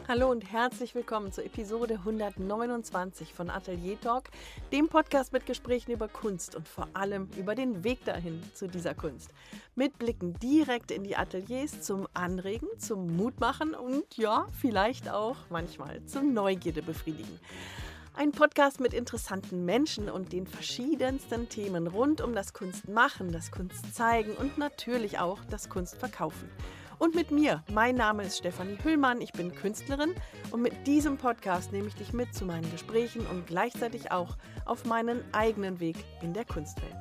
Hallo und herzlich willkommen zur Episode 129 von Atelier Talk, dem Podcast mit Gesprächen über Kunst und vor allem über den Weg dahin zu dieser Kunst. Mit Blicken direkt in die Ateliers zum Anregen, zum Mutmachen und ja, vielleicht auch manchmal zum Neugierde befriedigen. Ein Podcast mit interessanten Menschen und den verschiedensten Themen rund um das Kunstmachen, das Kunstzeigen und natürlich auch das Kunstverkaufen. Und mit mir, mein Name ist Stefanie Hüllmann, ich bin Künstlerin und mit diesem Podcast nehme ich dich mit zu meinen Gesprächen und gleichzeitig auch auf meinen eigenen Weg in der Kunstwelt.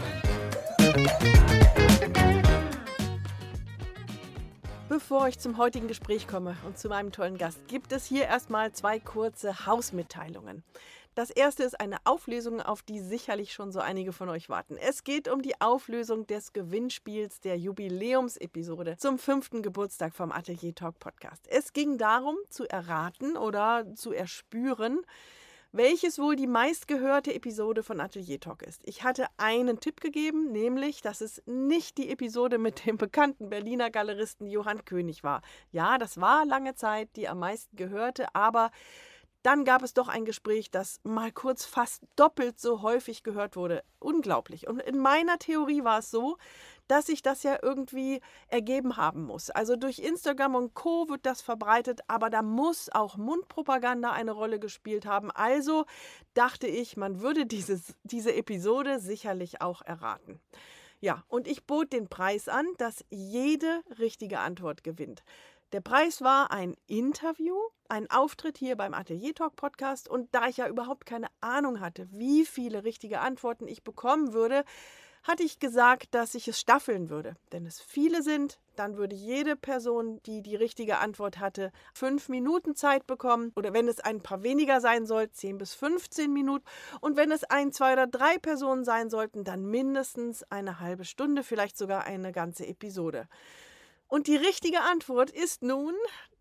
Bevor ich zum heutigen Gespräch komme und zu meinem tollen Gast, gibt es hier erstmal zwei kurze Hausmitteilungen. Das erste ist eine Auflösung, auf die sicherlich schon so einige von euch warten. Es geht um die Auflösung des Gewinnspiels der Jubiläumsepisode zum 5. Geburtstag vom Atelier Talk Podcast. Es ging darum, zu erraten oder zu erspüren, welches wohl die meistgehörte Episode von Atelier Talk ist. Ich hatte einen Tipp gegeben, nämlich, dass es nicht die Episode mit dem bekannten Berliner Galeristen Johann König war. Ja, das war lange Zeit die am meisten gehörte, aber dann gab es doch ein Gespräch, das mal kurz fast doppelt so häufig gehört wurde. Unglaublich. Und in meiner Theorie war es so, dass sich das ja irgendwie ergeben haben muss. Also durch Instagram und Co. wird das verbreitet, aber da muss auch Mundpropaganda eine Rolle gespielt haben. Also dachte ich, man würde diese Episode sicherlich auch erraten. Ja, und ich bot den Preis an, dass jede richtige Antwort gewinnt. Der Preis war ein Interview, ein Auftritt hier beim Atelier Talk Podcast und da ich ja überhaupt keine Ahnung hatte, wie viele richtige Antworten ich bekommen würde, hatte ich gesagt, dass ich es staffeln würde. Wenn es viele sind, dann würde jede Person, die die richtige Antwort hatte, 5 Minuten Zeit bekommen. Oder wenn es ein paar weniger sein soll, 10 bis 15 Minuten. Und wenn es 1, 2 oder 3 Personen sein sollten, dann mindestens eine halbe Stunde, vielleicht sogar eine ganze Episode. Und die richtige Antwort ist nun,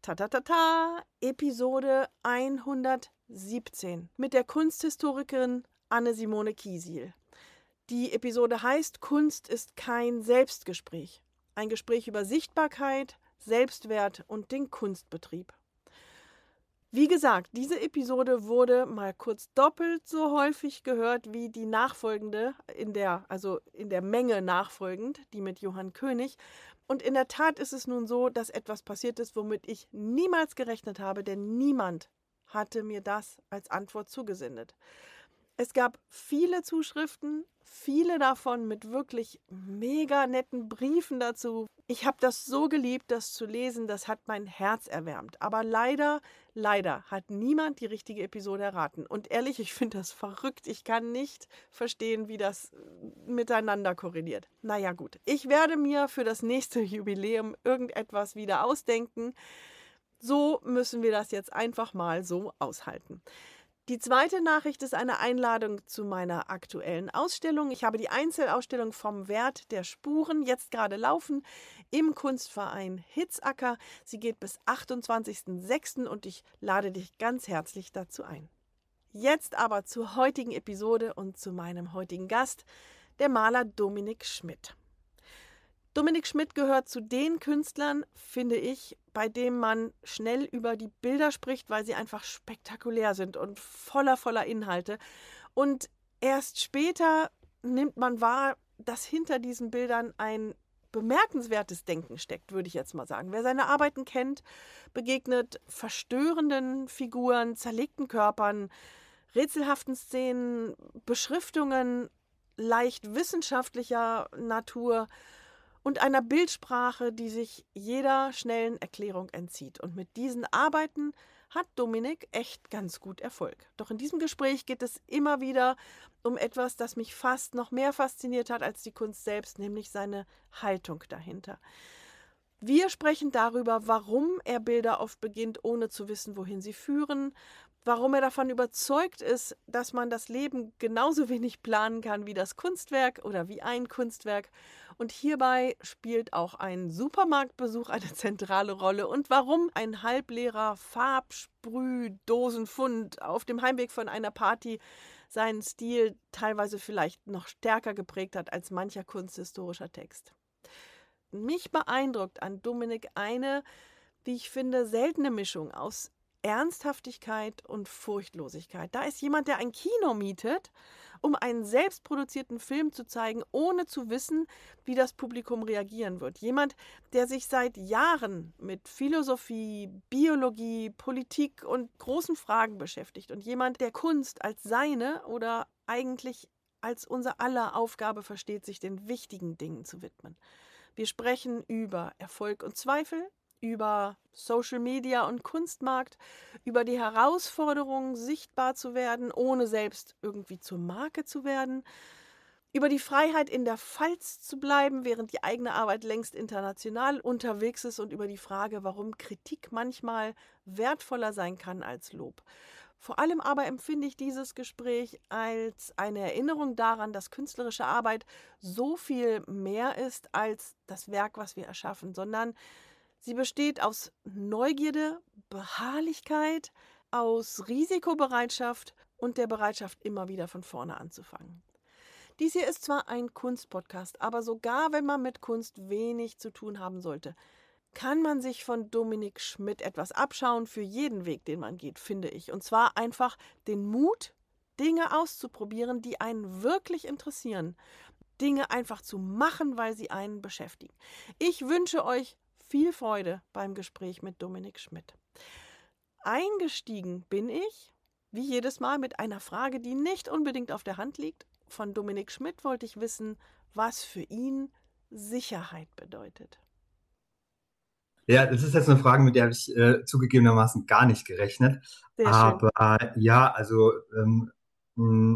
Episode 117 mit der Kunsthistorikerin Anne-Simone Kiesil. Die Episode heißt Kunst ist kein Selbstgespräch. Ein Gespräch über Sichtbarkeit, Selbstwert und den Kunstbetrieb. Wie gesagt, diese Episode wurde mal kurz doppelt so häufig gehört wie die nachfolgende, in der Menge nachfolgend, die mit Johann König. Und in der Tat ist es nun so, dass etwas passiert ist, womit ich niemals gerechnet habe, denn niemand hatte mir das als Antwort zugesendet. Es gab viele Zuschriften, viele davon mit wirklich mega netten Briefen dazu. Ich habe das so geliebt, das zu lesen, das hat mein Herz erwärmt. Aber leider hat niemand die richtige Episode erraten. Und ehrlich, ich finde das verrückt. Ich kann nicht verstehen, wie das miteinander korreliert. Naja gut, ich werde mir für das nächste Jubiläum irgendetwas wieder ausdenken. So müssen wir das jetzt einfach mal so aushalten. Die zweite Nachricht ist eine Einladung zu meiner aktuellen Ausstellung. Ich habe die Einzelausstellung vom Wert der Spuren jetzt gerade laufen im Kunstverein Hitzacker. Sie geht bis 28.06. und ich lade dich ganz herzlich dazu ein. Jetzt aber zur heutigen Episode und zu meinem heutigen Gast, der Maler Dominik Schmidt. Dominik Schmidt gehört zu den Künstlern, finde ich, bei dem man schnell über die Bilder spricht, weil sie einfach spektakulär sind und voller Inhalte. Und erst später nimmt man wahr, dass hinter diesen Bildern ein bemerkenswertes Denken steckt, würde ich jetzt mal sagen. Wer seine Arbeiten kennt, begegnet verstörenden Figuren, zerlegten Körpern, rätselhaften Szenen, Beschriftungen leicht wissenschaftlicher Natur und einer Bildsprache, die sich jeder schnellen Erklärung entzieht. Und mit diesen Arbeiten hat Dominik echt ganz gut Erfolg. Doch in diesem Gespräch geht es immer wieder um etwas, das mich fast noch mehr fasziniert hat als die Kunst selbst, nämlich seine Haltung dahinter. Wir sprechen darüber, warum er Bilder oft beginnt, ohne zu wissen, wohin sie führen, warum er davon überzeugt ist, dass man das Leben genauso wenig planen kann wie das Kunstwerk oder wie ein Kunstwerk. Und hierbei spielt auch ein Supermarktbesuch eine zentrale Rolle. Und warum ein halbleerer Farbsprühdosenfund auf dem Heimweg von einer Party seinen Stil teilweise vielleicht noch stärker geprägt hat als mancher kunsthistorischer Text. Mich beeindruckt an Dominik eine, wie ich finde, seltene Mischung aus Ernsthaftigkeit und Furchtlosigkeit. Da ist jemand, der ein Kino mietet, um einen selbstproduzierten Film zu zeigen, ohne zu wissen, wie das Publikum reagieren wird. Jemand, der sich seit Jahren mit Philosophie, Biologie, Politik und großen Fragen beschäftigt. Und jemand, der Kunst als seine oder eigentlich als unser aller Aufgabe versteht, sich den wichtigen Dingen zu widmen. Wir sprechen über Erfolg und Zweifel, über Social Media und Kunstmarkt, über die Herausforderung, sichtbar zu werden, ohne selbst irgendwie zur Marke zu werden, über die Freiheit, in der Pfalz zu bleiben, während die eigene Arbeit längst international unterwegs ist und über die Frage, warum Kritik manchmal wertvoller sein kann als Lob. Vor allem aber empfinde ich dieses Gespräch als eine Erinnerung daran, dass künstlerische Arbeit so viel mehr ist als das Werk, was wir erschaffen, sondern sie besteht aus Neugierde, Beharrlichkeit, aus Risikobereitschaft und der Bereitschaft, immer wieder von vorne anzufangen. Dies hier ist zwar ein Kunstpodcast, aber sogar wenn man mit Kunst wenig zu tun haben sollte, kann man sich von Dominik Schmidt etwas abschauen für jeden Weg, den man geht, finde ich. Und zwar einfach den Mut, Dinge auszuprobieren, die einen wirklich interessieren. Dinge einfach zu machen, weil sie einen beschäftigen. Ich wünsche euch viel Freude beim Gespräch mit Dominik Schmidt. Eingestiegen bin ich, wie jedes Mal, mit einer Frage, die nicht unbedingt auf der Hand liegt. Von Dominik Schmidt wollte ich wissen, was für ihn Sicherheit bedeutet. Ja, das ist jetzt eine Frage, mit der habe ich zugegebenermaßen gar nicht gerechnet. Sehr schön. Aber ja, also mh,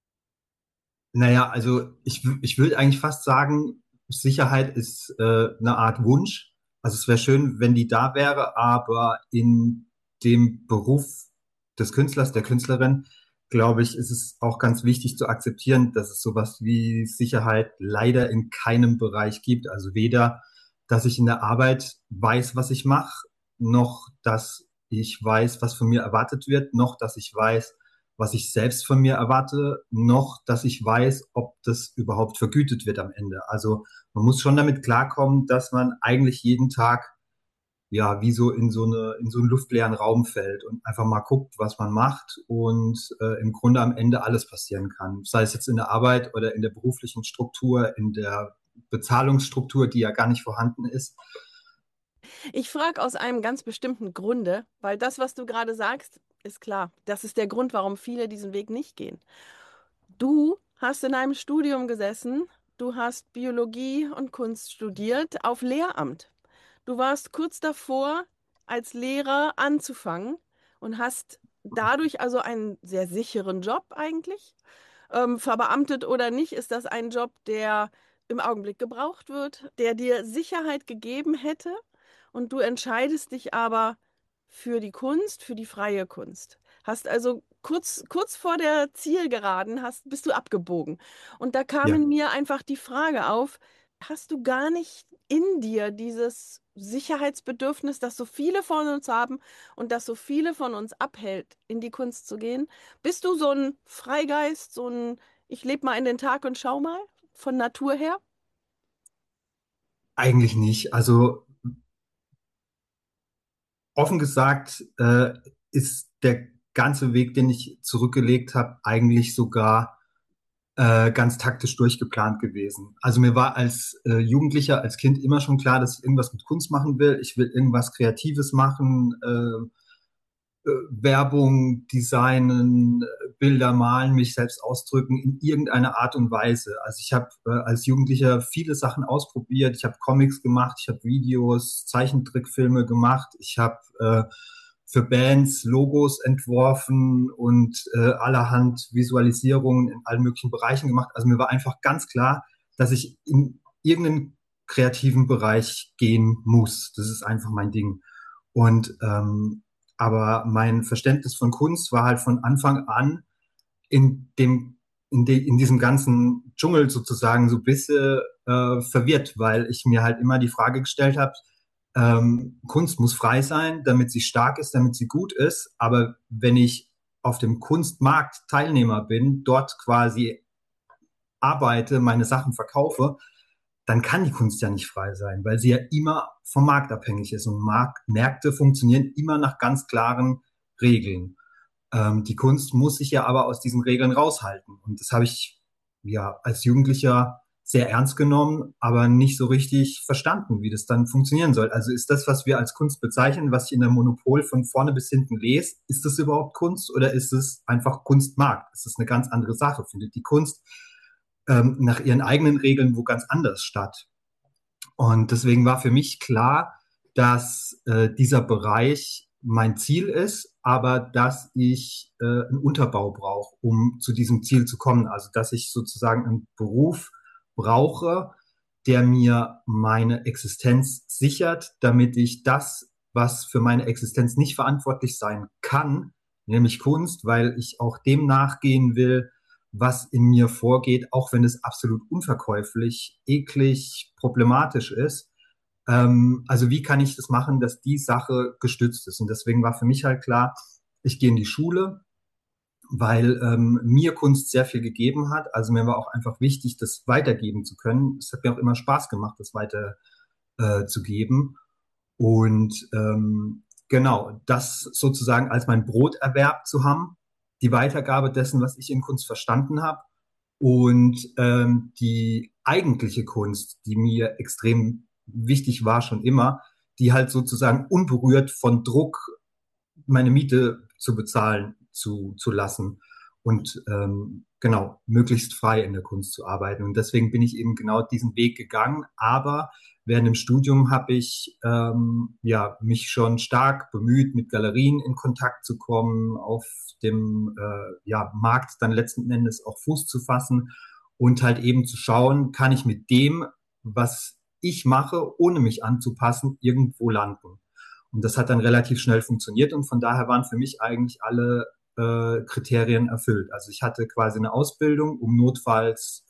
naja, also ich würde eigentlich fast sagen, Sicherheit ist eine Art Wunsch. Also es wäre schön, wenn die da wäre, aber in dem Beruf des Künstlers, der Künstlerin, glaube ich, ist es auch ganz wichtig zu akzeptieren, dass es sowas wie Sicherheit leider in keinem Bereich gibt. Also weder, dass ich in der Arbeit weiß, was ich mache, noch dass ich weiß, was von mir erwartet wird, noch dass ich weiß, was ich selbst von mir erwarte, noch, dass ich weiß, ob das überhaupt vergütet wird am Ende. Also man muss schon damit klarkommen, dass man eigentlich jeden Tag ja wie so in so einen luftleeren Raum fällt und einfach mal guckt, was man macht und im Grunde am Ende alles passieren kann. Sei es jetzt in der Arbeit oder in der beruflichen Struktur, in der Bezahlungsstruktur, die ja gar nicht vorhanden ist. Ich frage aus einem ganz bestimmten Grunde, weil das, was du gerade sagst, ist klar. Das ist der Grund, warum viele diesen Weg nicht gehen. Du hast in einem Studium gesessen, du hast Biologie und Kunst studiert auf Lehramt. Du warst kurz davor, als Lehrer anzufangen und hast dadurch also einen sehr sicheren Job eigentlich. Verbeamtet oder nicht, ist das ein Job, der im Augenblick gebraucht wird, der dir Sicherheit gegeben hätte und du entscheidest dich aber für die Kunst, für die freie Kunst. Hast also kurz vor der Zielgeraden bist du abgebogen. Und da kam Ja. in mir einfach die Frage auf, hast du gar nicht in dir dieses Sicherheitsbedürfnis, das so viele von uns haben und das so viele von uns abhält, in die Kunst zu gehen? Bist du so ein Freigeist, so ein ich lebe mal in den Tag und schau mal von Natur her? Eigentlich nicht. Also offen gesagt ist der ganze Weg, den ich zurückgelegt habe, eigentlich sogar ganz taktisch durchgeplant gewesen. Also mir war als Jugendlicher, als Kind immer schon klar, dass ich irgendwas mit Kunst machen will. Ich will irgendwas Kreatives machen, Werbung designen, Bilder malen, mich selbst ausdrücken in irgendeiner Art und Weise. Also ich habe als Jugendlicher viele Sachen ausprobiert. Ich habe Comics gemacht, ich habe Videos, Zeichentrickfilme gemacht, ich habe für Bands Logos entworfen und allerhand Visualisierungen in allen möglichen Bereichen gemacht. Also mir war einfach ganz klar, dass ich in irgendeinen kreativen Bereich gehen muss. Das ist einfach mein Ding. Und aber mein Verständnis von Kunst war halt von Anfang an in in diesem ganzen Dschungel sozusagen so ein bisschen verwirrt, weil ich mir halt immer die Frage gestellt habe, Kunst muss frei sein, damit sie stark ist, damit sie gut ist. Aber wenn ich auf dem Kunstmarkt Teilnehmer bin, dort quasi arbeite, meine Sachen verkaufe, dann kann die Kunst ja nicht frei sein, weil sie ja immer vom Markt abhängig ist. Und Märkte funktionieren immer nach ganz klaren Regeln. Die Kunst muss sich ja aber aus diesen Regeln raushalten. Und das habe ich ja als Jugendlicher sehr ernst genommen, aber nicht so richtig verstanden, wie das dann funktionieren soll. Also ist das, was wir als Kunst bezeichnen, was ich in der Monopol von vorne bis hinten lese, ist das überhaupt Kunst oder ist es einfach Kunstmarkt? Das ist eine ganz andere Sache. Findet die Kunst nach ihren eigenen Regeln wo ganz anders statt? Und deswegen war für mich klar, dass dieser Bereich mein Ziel ist, aber dass ich einen Unterbau brauche, um zu diesem Ziel zu kommen. Also dass ich sozusagen einen Beruf brauche, der mir meine Existenz sichert, damit ich das, was für meine Existenz nicht verantwortlich sein kann, nämlich Kunst, weil ich auch dem nachgehen will, was in mir vorgeht, auch wenn es absolut unverkäuflich, eklig, problematisch ist. Also wie kann ich das machen, dass die Sache gestützt ist? Und deswegen war für mich halt klar, ich gehe in die Schule, weil mir Kunst sehr viel gegeben hat. Also mir war auch einfach wichtig, das weitergeben zu können. Es hat mir auch immer Spaß gemacht, das weiter zu geben. Und genau, das sozusagen als mein Broterwerb zu haben, die Weitergabe dessen, was ich in Kunst verstanden habe. Und die eigentliche Kunst, die mir extrem wichtig war schon immer, die halt sozusagen unberührt von Druck meine Miete zu bezahlen zu lassen und genau möglichst frei in der Kunst zu arbeiten. Und deswegen bin ich eben genau diesen Weg gegangen. Aber während dem Studium habe ich ja mich schon stark bemüht, mit Galerien in Kontakt zu kommen, auf dem ja, Markt dann letzten Endes auch Fuß zu fassen und halt eben zu schauen, kann ich mit dem, was ich mache, ohne mich anzupassen, irgendwo landen. Und das hat dann relativ schnell funktioniert und von daher waren für mich eigentlich alle Kriterien erfüllt. Also ich hatte quasi eine Ausbildung, um notfalls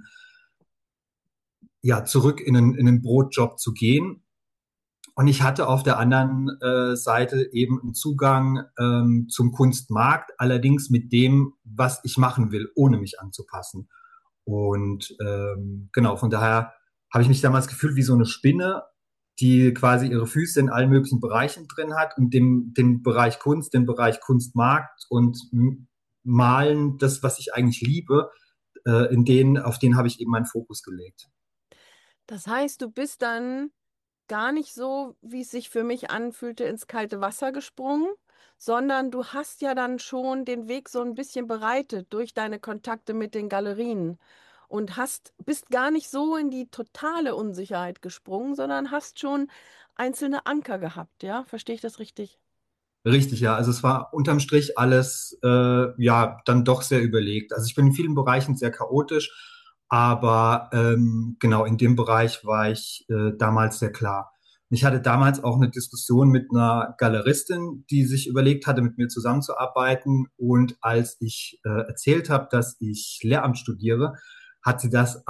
ja zurück in einen Brotjob zu gehen. Und ich hatte auf der anderen Seite eben einen Zugang zum Kunstmarkt, allerdings mit dem, was ich machen will, ohne mich anzupassen. Und genau, von daher habe ich mich damals gefühlt wie so eine Spinne, die quasi ihre Füße in allen möglichen Bereichen drin hat und den Bereich Kunst, den Bereich Kunstmarkt und Malen, das, was ich eigentlich liebe, auf den habe ich eben meinen Fokus gelegt. Das heißt, du bist dann gar nicht so, wie es sich für mich anfühlte, ins kalte Wasser gesprungen, sondern du hast ja dann schon den Weg so ein bisschen bereitet durch deine Kontakte mit den Galerien und bist gar nicht so in die totale Unsicherheit gesprungen, sondern hast schon einzelne Anker gehabt, ja? Verstehe ich das richtig? Richtig, ja. Also es war unterm Strich alles ja dann doch sehr überlegt. Also ich bin in vielen Bereichen sehr chaotisch, aber genau in dem Bereich war ich damals sehr klar. Und ich hatte damals auch eine Diskussion mit einer Galeristin, die sich überlegt hatte, mit mir zusammenzuarbeiten. Und als ich erzählt habe, dass ich Lehramt studiere, hat sie das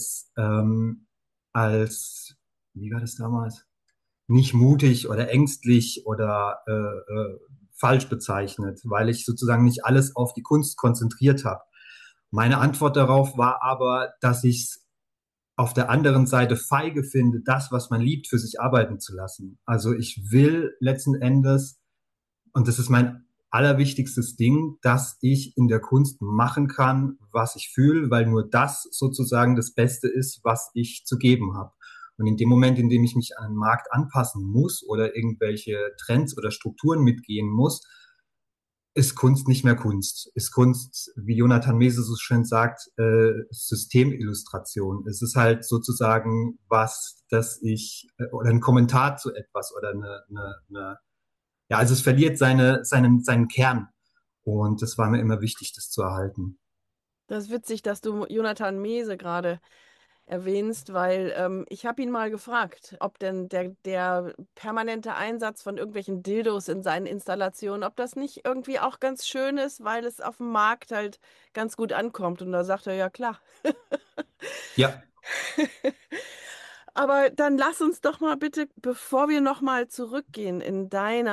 als wie war das damals? Nicht mutig oder ängstlich oder falsch bezeichnet, weil ich sozusagen nicht alles auf die Kunst konzentriert habe. Meine Antwort darauf war aber, dass ich es auf der anderen Seite feige finde, das, was man liebt, für sich arbeiten zu lassen. Also ich will letzten Endes, und das ist mein allerwichtigstes Ding, dass ich in der Kunst machen kann, was ich fühle, weil nur das sozusagen das Beste ist, was ich zu geben habe. Und in dem Moment, in dem ich mich an den Markt anpassen muss oder irgendwelche Trends oder Strukturen mitgehen muss, ist Kunst nicht mehr Kunst. Ist Kunst, wie Jonathan Mese so schön sagt, Systemillustration. Es ist halt sozusagen was, dass ich, oder ein Kommentar zu etwas oder ja, also es verliert seinen Kern. Und das war mir immer wichtig, das zu erhalten. Das ist witzig, dass du Jonathan Mese gerade erwähnst, weil ich habe ihn mal gefragt, ob denn der permanente Einsatz von irgendwelchen Dildos in seinen Installationen, ob das nicht irgendwie auch ganz schön ist, weil es auf dem Markt halt ganz gut ankommt. Und da sagt er, ja klar. Ja, Aber dann lass uns doch mal bitte, bevor wir noch mal zurückgehen in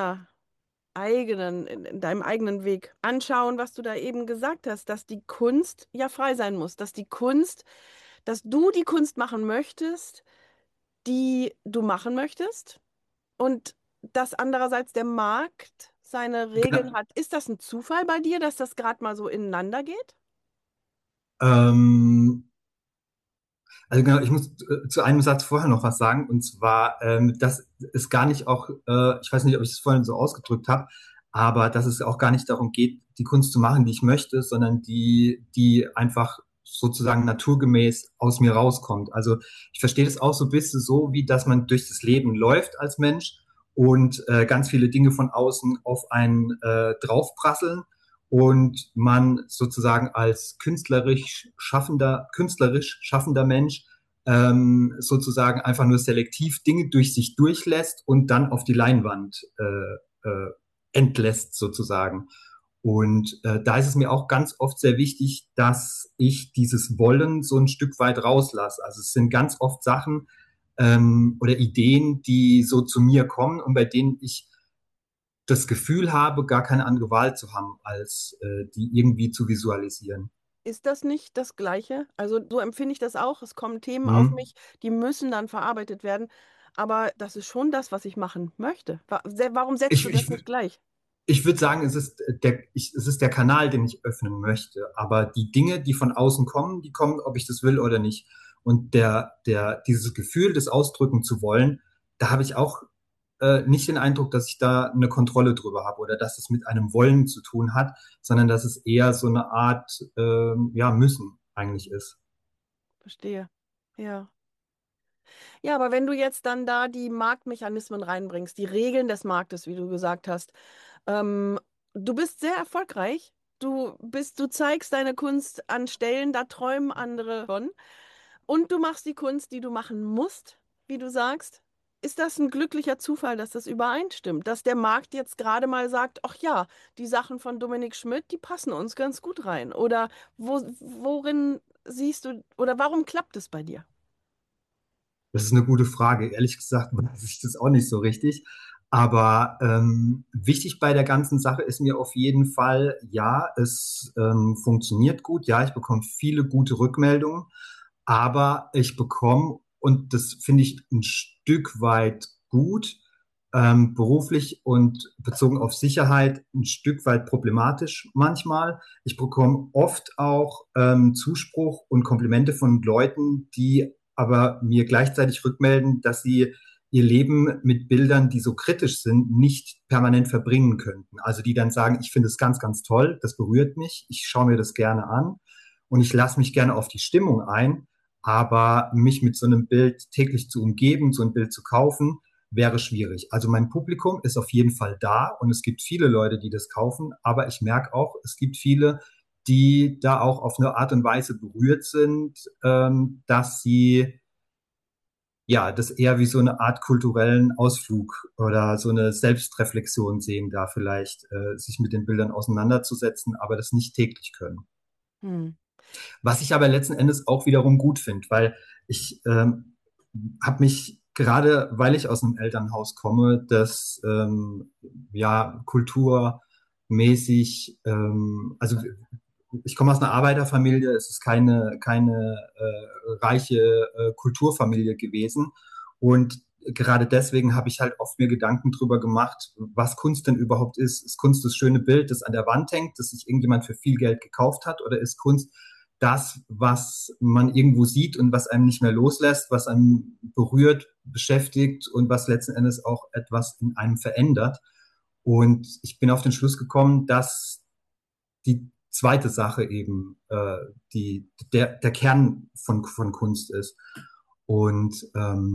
in deinem eigenen Weg, anschauen, was du da eben gesagt hast, dass die Kunst ja frei sein muss, dass du die Kunst machen möchtest, die du machen möchtest und dass andererseits der Markt seine Regeln Genau. hat. Ist das ein Zufall bei dir, dass das gerade mal so ineinander geht? Ähm, Also genau, ich muss zu einem Satz vorher noch was sagen, und zwar, dass es gar nicht auch, ich weiß nicht, ob ich es vorhin so ausgedrückt habe, aber dass es auch gar nicht darum geht, die Kunst zu machen, die ich möchte, sondern die einfach sozusagen naturgemäß aus mir rauskommt. Also ich verstehe das auch so ein bisschen so, wie dass man durch das Leben läuft als Mensch und ganz viele Dinge von außen auf einen draufprasseln und man sozusagen als künstlerisch schaffender Mensch sozusagen einfach nur selektiv Dinge durch sich durchlässt und dann auf die Leinwand entlässt sozusagen. Und da ist es mir auch ganz oft sehr wichtig, dass ich dieses Wollen so ein Stück weit rauslasse. Also es sind ganz oft Sachen oder Ideen, die so zu mir kommen und bei denen ich das Gefühl habe, gar keine andere Wahl zu haben, als die irgendwie zu visualisieren. Ist das nicht das Gleiche? Also so empfinde ich das auch. Es kommen Themen auf Mhm. mich, die müssen dann verarbeitet werden. Aber das ist schon das, was ich machen möchte. Warum setzt Ich, du das ich, nicht gleich? Ich würde sagen, es ist der Kanal, den ich öffnen möchte. Aber die Dinge, die von außen kommen, die kommen, ob ich das will oder nicht. Und dieses Gefühl, das ausdrücken zu wollen, da habe ich auch nicht den Eindruck, dass ich da eine Kontrolle drüber habe oder dass es mit einem Wollen zu tun hat, sondern dass es eher so eine Art, ja, Müssen eigentlich ist. Verstehe. Ja. Ja, aber wenn du jetzt dann da die Marktmechanismen reinbringst, die Regeln des Marktes, wie du gesagt hast, ähm, du bist sehr erfolgreich. Du zeigst deine Kunst an Stellen, da träumen andere von. Und du machst die Kunst, die du machen musst, wie du sagst. Ist das ein glücklicher Zufall, dass das übereinstimmt? Dass der Markt jetzt gerade mal sagt, ach ja, die Sachen von Dominik Schmidt, die passen uns ganz gut rein. Oder worin siehst du, oder warum klappt es bei dir? Das ist eine gute Frage. Ehrlich gesagt weiß ich das auch nicht so richtig. Aber wichtig bei der ganzen Sache ist mir auf jeden Fall, ja, es funktioniert gut. Ja, ich bekomme viele gute Rückmeldungen. Aber ich bekomme, und das finde ich ein Stück weit gut, beruflich und bezogen auf Sicherheit ein Stück weit problematisch manchmal. Ich bekomme oft auch Zuspruch und Komplimente von Leuten, die aber mir gleichzeitig rückmelden, dass sie ihr Leben mit Bildern, die so kritisch sind, nicht permanent verbringen könnten. Also die dann sagen, ich finde es ganz, ganz toll, das berührt mich, ich schaue mir das gerne an und ich lasse mich gerne auf die Stimmung ein, aber mich mit so einem Bild täglich zu umgeben, so ein Bild zu kaufen, wäre schwierig. Also mein Publikum ist auf jeden Fall da und es gibt viele Leute, die das kaufen, aber ich merke auch, es gibt viele, die da auch auf eine Art und Weise berührt sind, dass sie ja das eher wie so eine Art kulturellen Ausflug oder so eine Selbstreflexion sehen, da vielleicht sich mit den Bildern auseinanderzusetzen, aber das nicht täglich können. Hm. Was ich aber letzten Endes auch wiederum gut finde, weil ich habe mich gerade, weil ich aus einem Elternhaus komme, das ja kulturmäßig, also ich komme aus einer Arbeiterfamilie, es ist keine reiche Kulturfamilie gewesen und gerade deswegen habe ich halt oft mir Gedanken drüber gemacht, was Kunst denn überhaupt ist. Ist Kunst das schöne Bild, das an der Wand hängt, das sich irgendjemand für viel Geld gekauft hat, oder ist Kunst das, was man irgendwo sieht und was einem nicht mehr loslässt, was einem berührt, beschäftigt und was letzten Endes auch etwas in einem verändert? Und ich bin auf den Schluss gekommen, dass die zweite Sache eben der Kern von Kunst ist. Und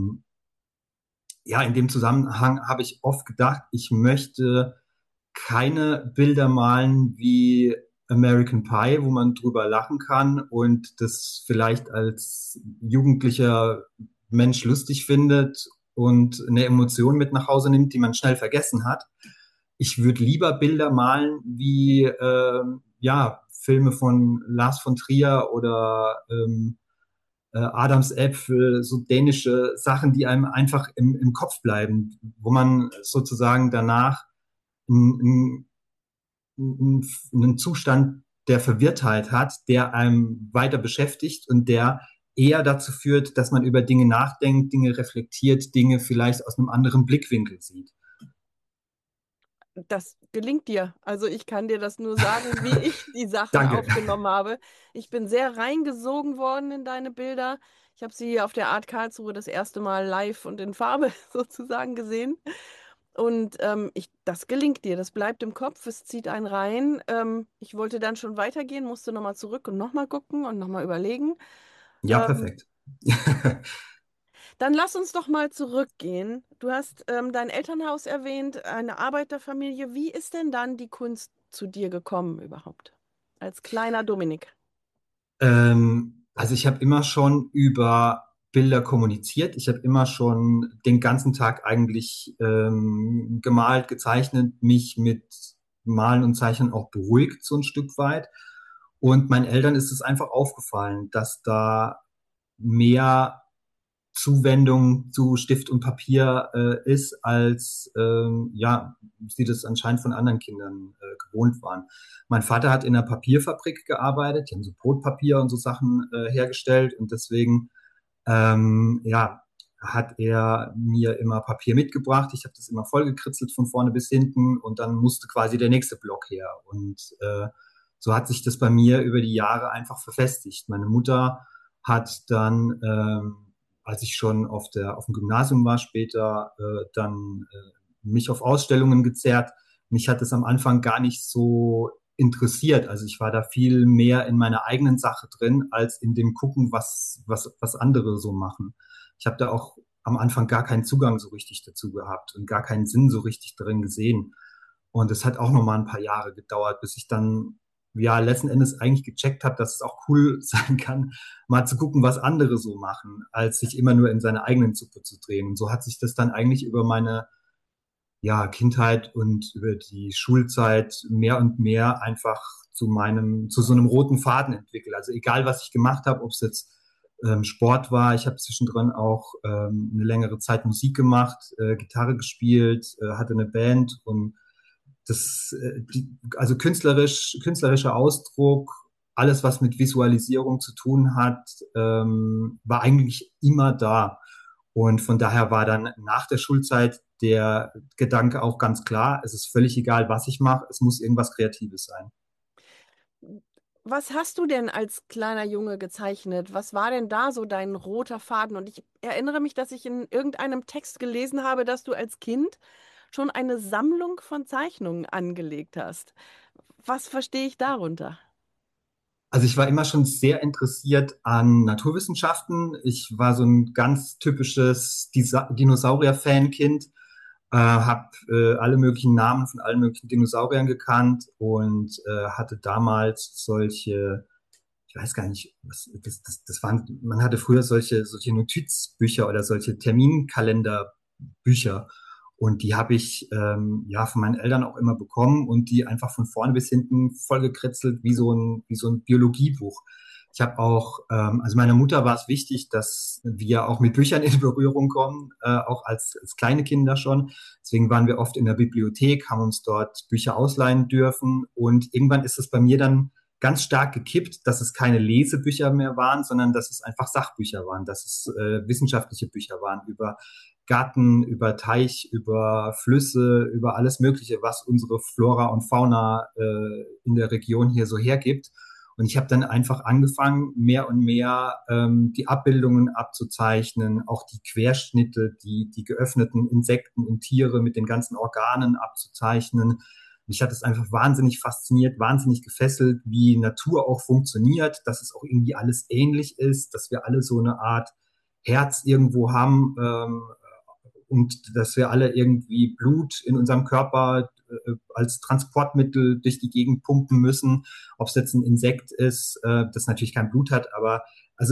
ja, in dem Zusammenhang habe ich oft gedacht, ich möchte keine Bilder malen wie American Pie, wo man drüber lachen kann und das vielleicht als jugendlicher Mensch lustig findet und eine Emotion mit nach Hause nimmt, die man schnell vergessen hat. Ich würde lieber Bilder malen wie ja, Filme von Lars von Trier oder Adams Äpfel, so dänische Sachen, die einem einfach im Kopf bleiben, wo man sozusagen danach einen, einen Zustand der Verwirrtheit hat, der einem weiter beschäftigt und der eher dazu führt, dass man über Dinge nachdenkt, Dinge reflektiert, Dinge vielleicht aus einem anderen Blickwinkel sieht. Das gelingt dir. Also ich kann dir das nur sagen, wie ich die Sachen Danke. aufgenommen habe. Ich bin sehr reingesogen worden in deine Bilder. Ich habe sie auf der Art Karlsruhe das erste Mal live und in Farbe sozusagen gesehen. Und das gelingt dir, das bleibt im Kopf, es zieht einen rein. Ich wollte dann schon weitergehen, musste nochmal zurück und nochmal gucken und nochmal überlegen. Ja, Ähm, perfekt. Dann lass uns doch mal zurückgehen. Du hast dein Elternhaus erwähnt, eine Arbeiterfamilie. Wie ist denn dann die Kunst zu dir gekommen überhaupt? Als kleiner Dominik. Also ich habe immer schon über Bilder kommuniziert. Ich habe immer schon den ganzen Tag eigentlich gemalt, gezeichnet, mich mit Malen und Zeichnen auch beruhigt, so ein Stück weit. Und meinen Eltern ist es einfach aufgefallen, dass da mehr Zuwendung zu Stift und Papier ist, als ja, sie das anscheinend von anderen Kindern gewohnt waren. Mein Vater hat in einer Papierfabrik gearbeitet, die haben so Brotpapier und so Sachen hergestellt und deswegen ja, hat er mir immer Papier mitgebracht. Ich habe das immer vollgekritzelt von vorne bis hinten und dann musste quasi der nächste Block her. Und so hat sich das bei mir über die Jahre einfach verfestigt. Meine Mutter hat dann, als ich schon auf dem Gymnasium war, später dann mich auf Ausstellungen gezerrt. Mich hat es am Anfang gar nicht so interessiert. Also ich war da viel mehr in meiner eigenen Sache drin, als in dem Gucken, was andere so machen. Ich habe da auch am Anfang gar keinen Zugang so richtig dazu gehabt und gar keinen Sinn so richtig drin gesehen. Und es hat auch noch mal ein paar Jahre gedauert, bis ich dann ja letzten Endes eigentlich gecheckt habe, dass es auch cool sein kann, mal zu gucken, was andere so machen, als sich immer nur in seine eigenen Suppe zu drehen. Und so hat sich das dann eigentlich über meine ja, Kindheit und über die Schulzeit mehr und mehr einfach zu so einem roten Faden entwickelt. Also egal, was ich gemacht habe, ob es jetzt Sport war, ich habe zwischendrin auch eine längere Zeit Musik gemacht, Gitarre gespielt, hatte eine Band und also künstlerischer Ausdruck, alles, was mit Visualisierung zu tun hat, war eigentlich immer da. Und von daher war dann nach der Schulzeit der Gedanke auch ganz klar, es ist völlig egal, was ich mache, es muss irgendwas Kreatives sein. Was hast du denn als kleiner Junge gezeichnet? Was war denn da so dein roter Faden? Und ich erinnere mich, dass ich in irgendeinem Text gelesen habe, dass du als Kind schon eine Sammlung von Zeichnungen angelegt hast. Was verstehe ich darunter? Also ich war immer schon sehr interessiert an Naturwissenschaften. Ich war so ein ganz typisches Dinosaurier-Fan-Kind, habe alle möglichen Namen von allen möglichen Dinosauriern gekannt und hatte damals solche, ich weiß gar nicht, das waren, man hatte früher solche Notizbücher oder solche Terminkalenderbücher. Und die habe ich ja von meinen Eltern auch immer bekommen und die einfach von vorne bis hinten vollgekritzelt wie so ein Biologiebuch. Ich habe auch, also meiner Mutter war es wichtig, dass wir auch mit Büchern in Berührung kommen, auch als kleine Kinder schon. Deswegen waren wir oft in der Bibliothek, haben uns dort Bücher ausleihen dürfen und irgendwann ist es bei mir dann ganz stark gekippt, dass es keine Lesebücher mehr waren, sondern dass es einfach Sachbücher waren, dass es wissenschaftliche Bücher waren über Garten, über Teich, über Flüsse, über alles Mögliche, was unsere Flora und Fauna in der Region hier so hergibt. Und ich habe dann einfach angefangen, mehr und mehr die Abbildungen abzuzeichnen, auch die Querschnitte, die geöffneten Insekten und Tiere mit den ganzen Organen abzuzeichnen. Mich hat es einfach wahnsinnig fasziniert, wahnsinnig gefesselt, wie Natur auch funktioniert, dass es auch irgendwie alles ähnlich ist, dass wir alle so eine Art Herz irgendwo haben und dass wir alle irgendwie Blut in unserem Körper als Transportmittel durch die Gegend pumpen müssen, ob es jetzt ein Insekt ist, das natürlich kein Blut hat, aber also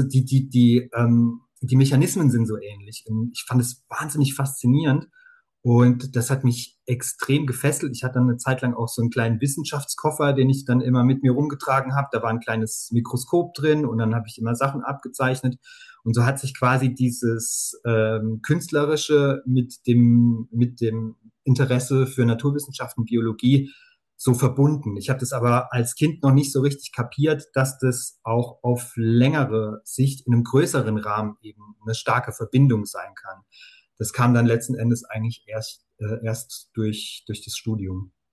die Mechanismen sind so ähnlich. Und ich fand es wahnsinnig faszinierend und das hat mich extrem gefesselt. Ich hatte dann eine Zeit lang auch so einen kleinen Wissenschaftskoffer, den ich dann immer mit mir rumgetragen habe. Da war ein kleines Mikroskop drin und dann habe ich immer Sachen abgezeichnet. Und so hat sich quasi dieses Künstlerische mit dem Interesse für Naturwissenschaften, Biologie so verbunden. Ich habe das aber als Kind noch nicht so richtig kapiert, dass das auch auf längere Sicht in einem größeren Rahmen eben eine starke Verbindung sein kann. Das kam dann letzten Endes eigentlich erst durch das Studium.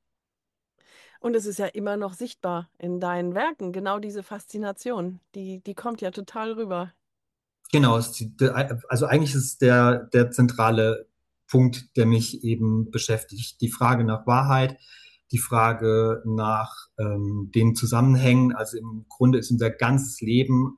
Und es ist ja immer noch sichtbar in deinen Werken, genau diese Faszination, die kommt ja total rüber. Genau, also eigentlich ist es der zentrale Punkt, der mich eben beschäftigt. Die Frage nach Wahrheit, die Frage nach den Zusammenhängen. Also im Grunde ist unser ganzes Leben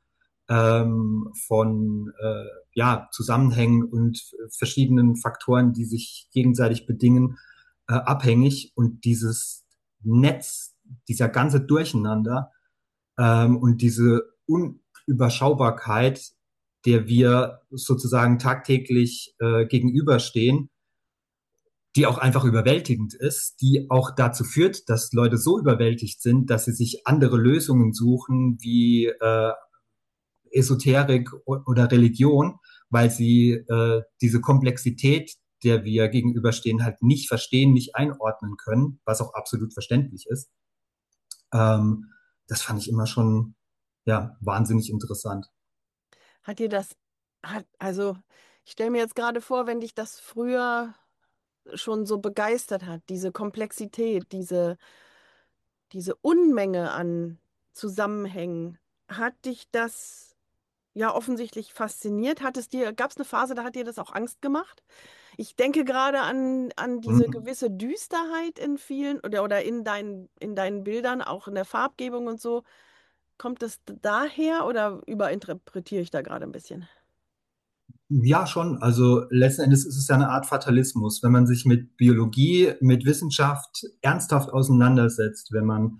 von ja, Zusammenhängen und verschiedenen Faktoren, die sich gegenseitig bedingen, abhängig. Und dieses Netz, dieser ganze Durcheinander und diese Unüberschaubarkeit, der wir sozusagen tagtäglich gegenüberstehen, die auch einfach überwältigend ist, die auch dazu führt, dass Leute so überwältigt sind, dass sie sich andere Lösungen suchen, wie Esoterik oder Religion, weil sie diese Komplexität, der wir gegenüberstehen, halt nicht verstehen, nicht einordnen können, was auch absolut verständlich ist. Ähm, Das fand ich immer schon ja wahnsinnig interessant. Hat dir das, also ich stelle mir jetzt gerade vor, wenn dich das früher schon so begeistert hat, diese Komplexität, diese Unmenge an Zusammenhängen, hat dich das ja offensichtlich fasziniert? Gab es eine Phase, da hat dir das auch Angst gemacht? Ich denke gerade an diese Mhm. gewisse Düsterheit in vielen oder in deinen Bildern, auch in der Farbgebung und so. Kommt das daher oder überinterpretiere ich da gerade ein bisschen? Ja, schon. Also letzten Endes ist es ja eine Art Fatalismus, wenn man sich mit Biologie, mit Wissenschaft ernsthaft auseinandersetzt, wenn man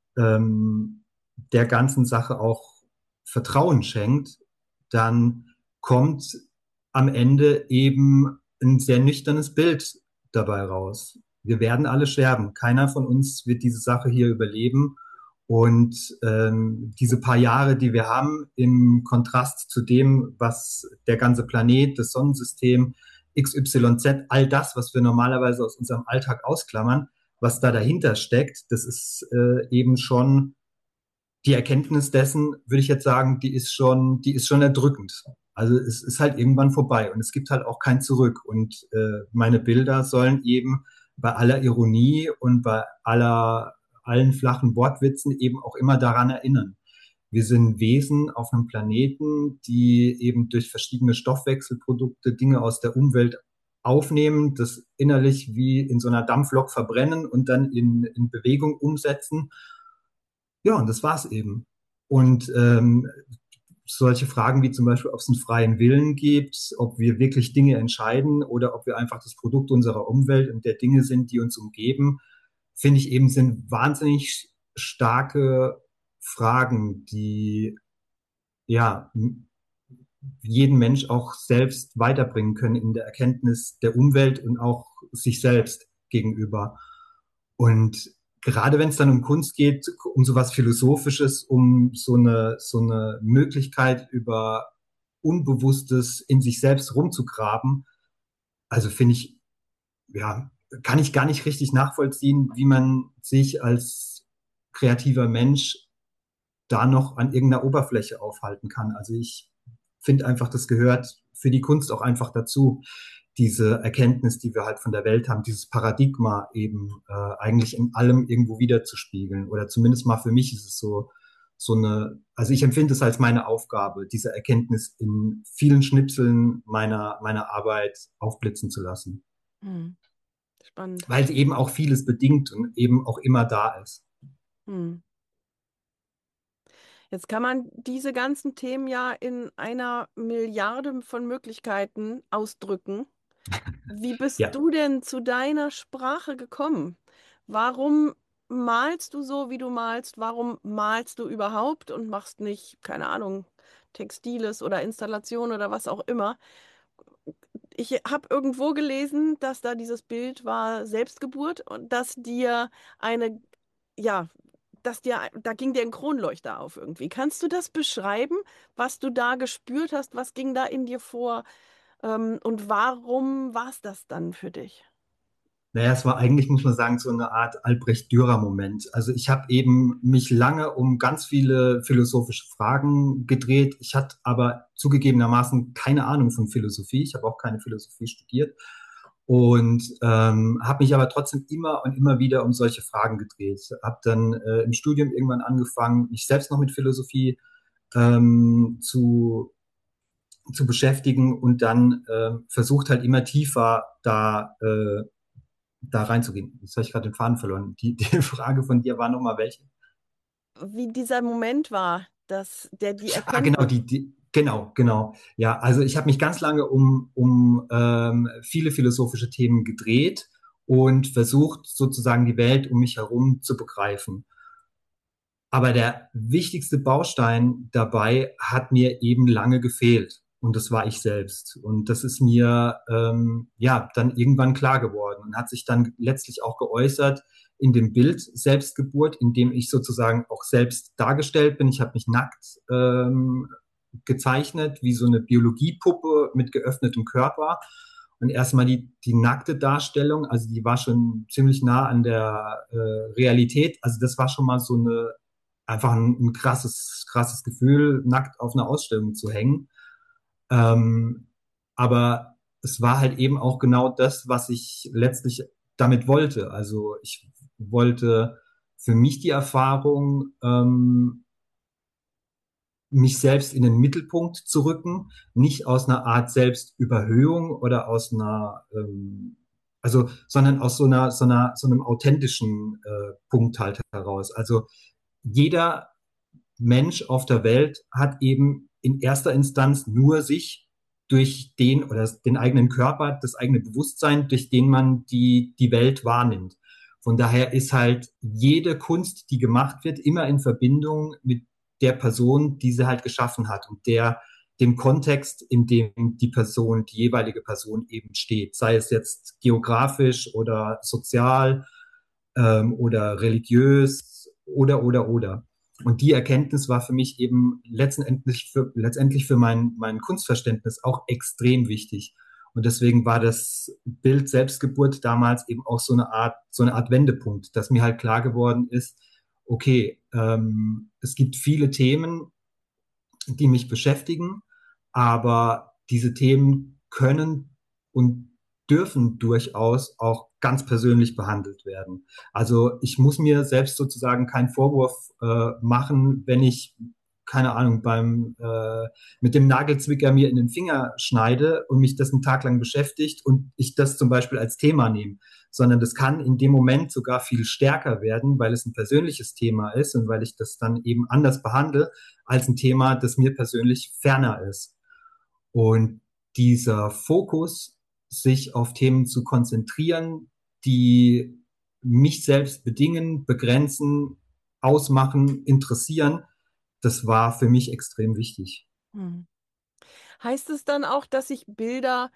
der ganzen Sache auch Vertrauen schenkt, dann kommt am Ende eben ein sehr nüchternes Bild dabei raus. Wir werden alle sterben. Keiner von uns wird diese Sache hier überleben. Und diese paar Jahre, die wir haben, im Kontrast zu dem, was der ganze Planet, das Sonnensystem, XYZ, all das, was wir normalerweise aus unserem Alltag ausklammern, was da dahinter steckt, das ist eben schon die Erkenntnis dessen, würde ich jetzt sagen, die ist schon erdrückend. Also es ist halt irgendwann vorbei und es gibt halt auch kein Zurück. Und meine Bilder sollen eben bei aller Ironie und bei allen flachen Wortwitzen eben auch immer daran erinnern. Wir sind Wesen auf einem Planeten, die eben durch verschiedene Stoffwechselprodukte Dinge aus der Umwelt aufnehmen, das innerlich wie in so einer Dampflok verbrennen und dann in Bewegung umsetzen. Ja, und das war's eben. Und solche Fragen wie zum Beispiel, ob es einen freien Willen gibt, ob wir wirklich Dinge entscheiden oder ob wir einfach das Produkt unserer Umwelt und der Dinge sind, die uns umgeben, finde ich eben sind wahnsinnig starke Fragen, die ja jeden Mensch auch selbst weiterbringen können in der Erkenntnis der Umwelt und auch sich selbst gegenüber. Und gerade wenn es dann um Kunst geht, um sowas Philosophisches, um so eine Möglichkeit über Unbewusstes in sich selbst rumzugraben, also finde ich, ja, kann ich gar nicht richtig nachvollziehen, wie man sich als kreativer Mensch da noch an irgendeiner Oberfläche aufhalten kann. Also ich finde einfach, das gehört für die Kunst auch einfach dazu, diese Erkenntnis, die wir halt von der Welt haben, dieses Paradigma eben eigentlich in allem irgendwo wiederzuspiegeln. Oder zumindest mal für mich ist es so eine, also ich empfinde es als meine Aufgabe, diese Erkenntnis in vielen Schnipseln meiner Arbeit aufblitzen zu lassen. Hm, spannend. Weil sie eben auch vieles bedingt und eben auch immer da ist. Hm. Jetzt kann man diese ganzen Themen ja in einer Milliarde von Möglichkeiten ausdrücken. Wie bist Ja. du denn zu deiner Sprache gekommen? Warum malst du so, wie du malst? Warum malst du überhaupt und machst nicht, keine Ahnung, Textiles oder Installation oder was auch immer? Ich habe irgendwo gelesen, dass da dieses Bild war Selbstgeburt und dass dir eine, ja, da ging dir ein Kronleuchter auf irgendwie. Kannst du das beschreiben, was du da gespürt hast? Was ging da in dir vor? Und warum war es das dann für dich? Naja, es war eigentlich, muss man sagen, so eine Art Albrecht-Dürer-Moment. Also ich habe eben mich lange um ganz viele philosophische Fragen gedreht. Ich hatte aber zugegebenermaßen keine Ahnung von Philosophie. Ich habe auch keine Philosophie studiert. und habe mich aber trotzdem immer und immer wieder um solche Fragen gedreht. Habe dann im Studium irgendwann angefangen, mich selbst noch mit Philosophie ähm, zu, zu beschäftigen und dann versucht halt immer tiefer da reinzugehen. Jetzt habe ich gerade den Faden verloren. Die Frage von dir war nochmal welche? Wie dieser Moment war, dass die Ah, genau, Erkenntnis. genau. Ja, also ich habe mich ganz lange um viele philosophische Themen gedreht und versucht, sozusagen die Welt um mich herum zu begreifen. Aber der wichtigste Baustein dabei hat mir eben lange gefehlt. Und das war ich selbst. Und das ist mir ja dann irgendwann klar geworden und hat sich dann letztlich auch geäußert in dem Bild Selbstgeburt, in dem ich sozusagen auch selbst dargestellt bin. Ich habe mich nackt gezeichnet, wie so eine Biologiepuppe mit geöffnetem Körper. Und erstmal die nackte Darstellung, also die war schon ziemlich nah an der Realität. Also das war schon mal so eine einfach ein krasses Gefühl, nackt auf einer Ausstellung zu hängen. Ähm, aber es war halt eben auch genau das, was ich letztlich damit wollte. Also ich wollte für mich die Erfahrung, mich selbst in den Mittelpunkt zu rücken, nicht aus einer Art Selbstüberhöhung oder aus einer, also, sondern aus so einem authentischen Punkt halt heraus. Also jeder Mensch auf der Welt hat eben in erster Instanz nur sich durch den oder den eigenen Körper, das eigene Bewusstsein, durch den man die Welt wahrnimmt. Von daher ist halt jede Kunst, die gemacht wird, immer in Verbindung mit der Person, die sie halt geschaffen hat und dem Kontext, in dem die jeweilige Person eben steht, sei es jetzt geografisch oder sozial oder religiös oder. Und die Erkenntnis war für mich eben letztendlich für mein Kunstverständnis auch extrem wichtig. Und deswegen war das Bild Selbstgeburt damals eben auch so eine Art Wendepunkt, dass mir halt klar geworden ist, okay, es gibt viele Themen, die mich beschäftigen, aber diese Themen können und dürfen durchaus auch ganz persönlich behandelt werden. Also ich muss mir selbst sozusagen keinen Vorwurf machen, wenn ich keine Ahnung, mit dem Nagelzwicker mir in den Finger schneide und mich das einen Tag lang beschäftigt und ich das zum Beispiel als Thema nehme, sondern das kann in dem Moment sogar viel stärker werden, weil es ein persönliches Thema ist und weil ich das dann eben anders behandle als ein Thema, das mir persönlich ferner ist. Und dieser Fokus, sich auf Themen zu konzentrieren, die mich selbst bedingen, begrenzen, ausmachen, interessieren, das war für mich extrem wichtig. Hm. Heißt es dann auch, dass sich Bilder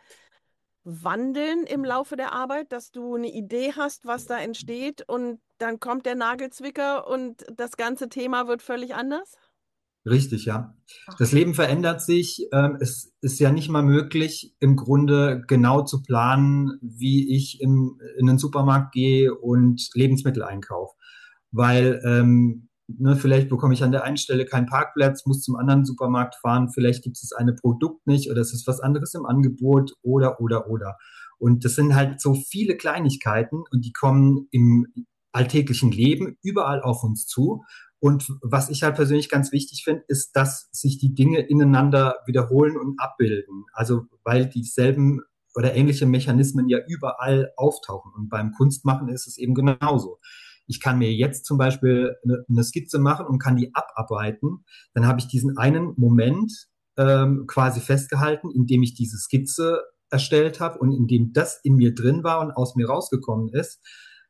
wandeln im Laufe der Arbeit, dass du eine Idee hast, was da entsteht und dann kommt der Nagelzwicker und das ganze Thema wird völlig anders? Richtig, ja. Das Ach, Leben verändert sich. Es ist ja nicht mal möglich, im Grunde genau zu planen, wie ich in den Supermarkt gehe und Lebensmittel einkaufe. Weil ne, vielleicht bekomme ich an der einen Stelle keinen Parkplatz, muss zum anderen Supermarkt fahren, vielleicht gibt es das eine Produkt nicht oder es ist was anderes im Angebot oder. Und das sind halt so viele Kleinigkeiten und die kommen im alltäglichen Leben überall auf uns zu. Und was ich halt persönlich ganz wichtig finde, ist, dass sich die Dinge ineinander wiederholen und abbilden. Also weil dieselben oder ähnliche Mechanismen ja überall auftauchen. Und beim Kunstmachen ist es eben genauso. Ich kann mir jetzt zum Beispiel eine Skizze machen und kann die abarbeiten. Dann habe ich diesen einen Moment quasi festgehalten, in dem ich diese Skizze erstellt habe und in dem das in mir drin war und aus mir rausgekommen ist.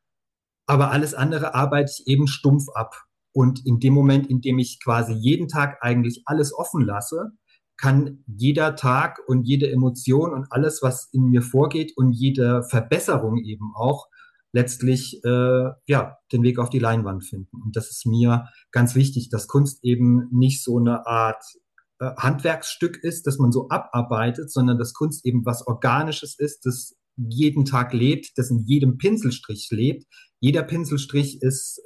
Aber alles andere arbeite ich eben stumpf ab. Und in dem Moment, in dem ich quasi jeden Tag eigentlich alles offen lasse, kann jeder Tag und jede Emotion und alles, was in mir vorgeht und jede Verbesserung eben auch letztlich ja den Weg auf die Leinwand finden. Und das ist mir ganz wichtig, dass Kunst eben nicht so eine Art Handwerksstück ist, das man so abarbeitet, sondern dass Kunst eben was Organisches ist, das jeden Tag lebt, das in jedem Pinselstrich lebt. Jeder Pinselstrich ist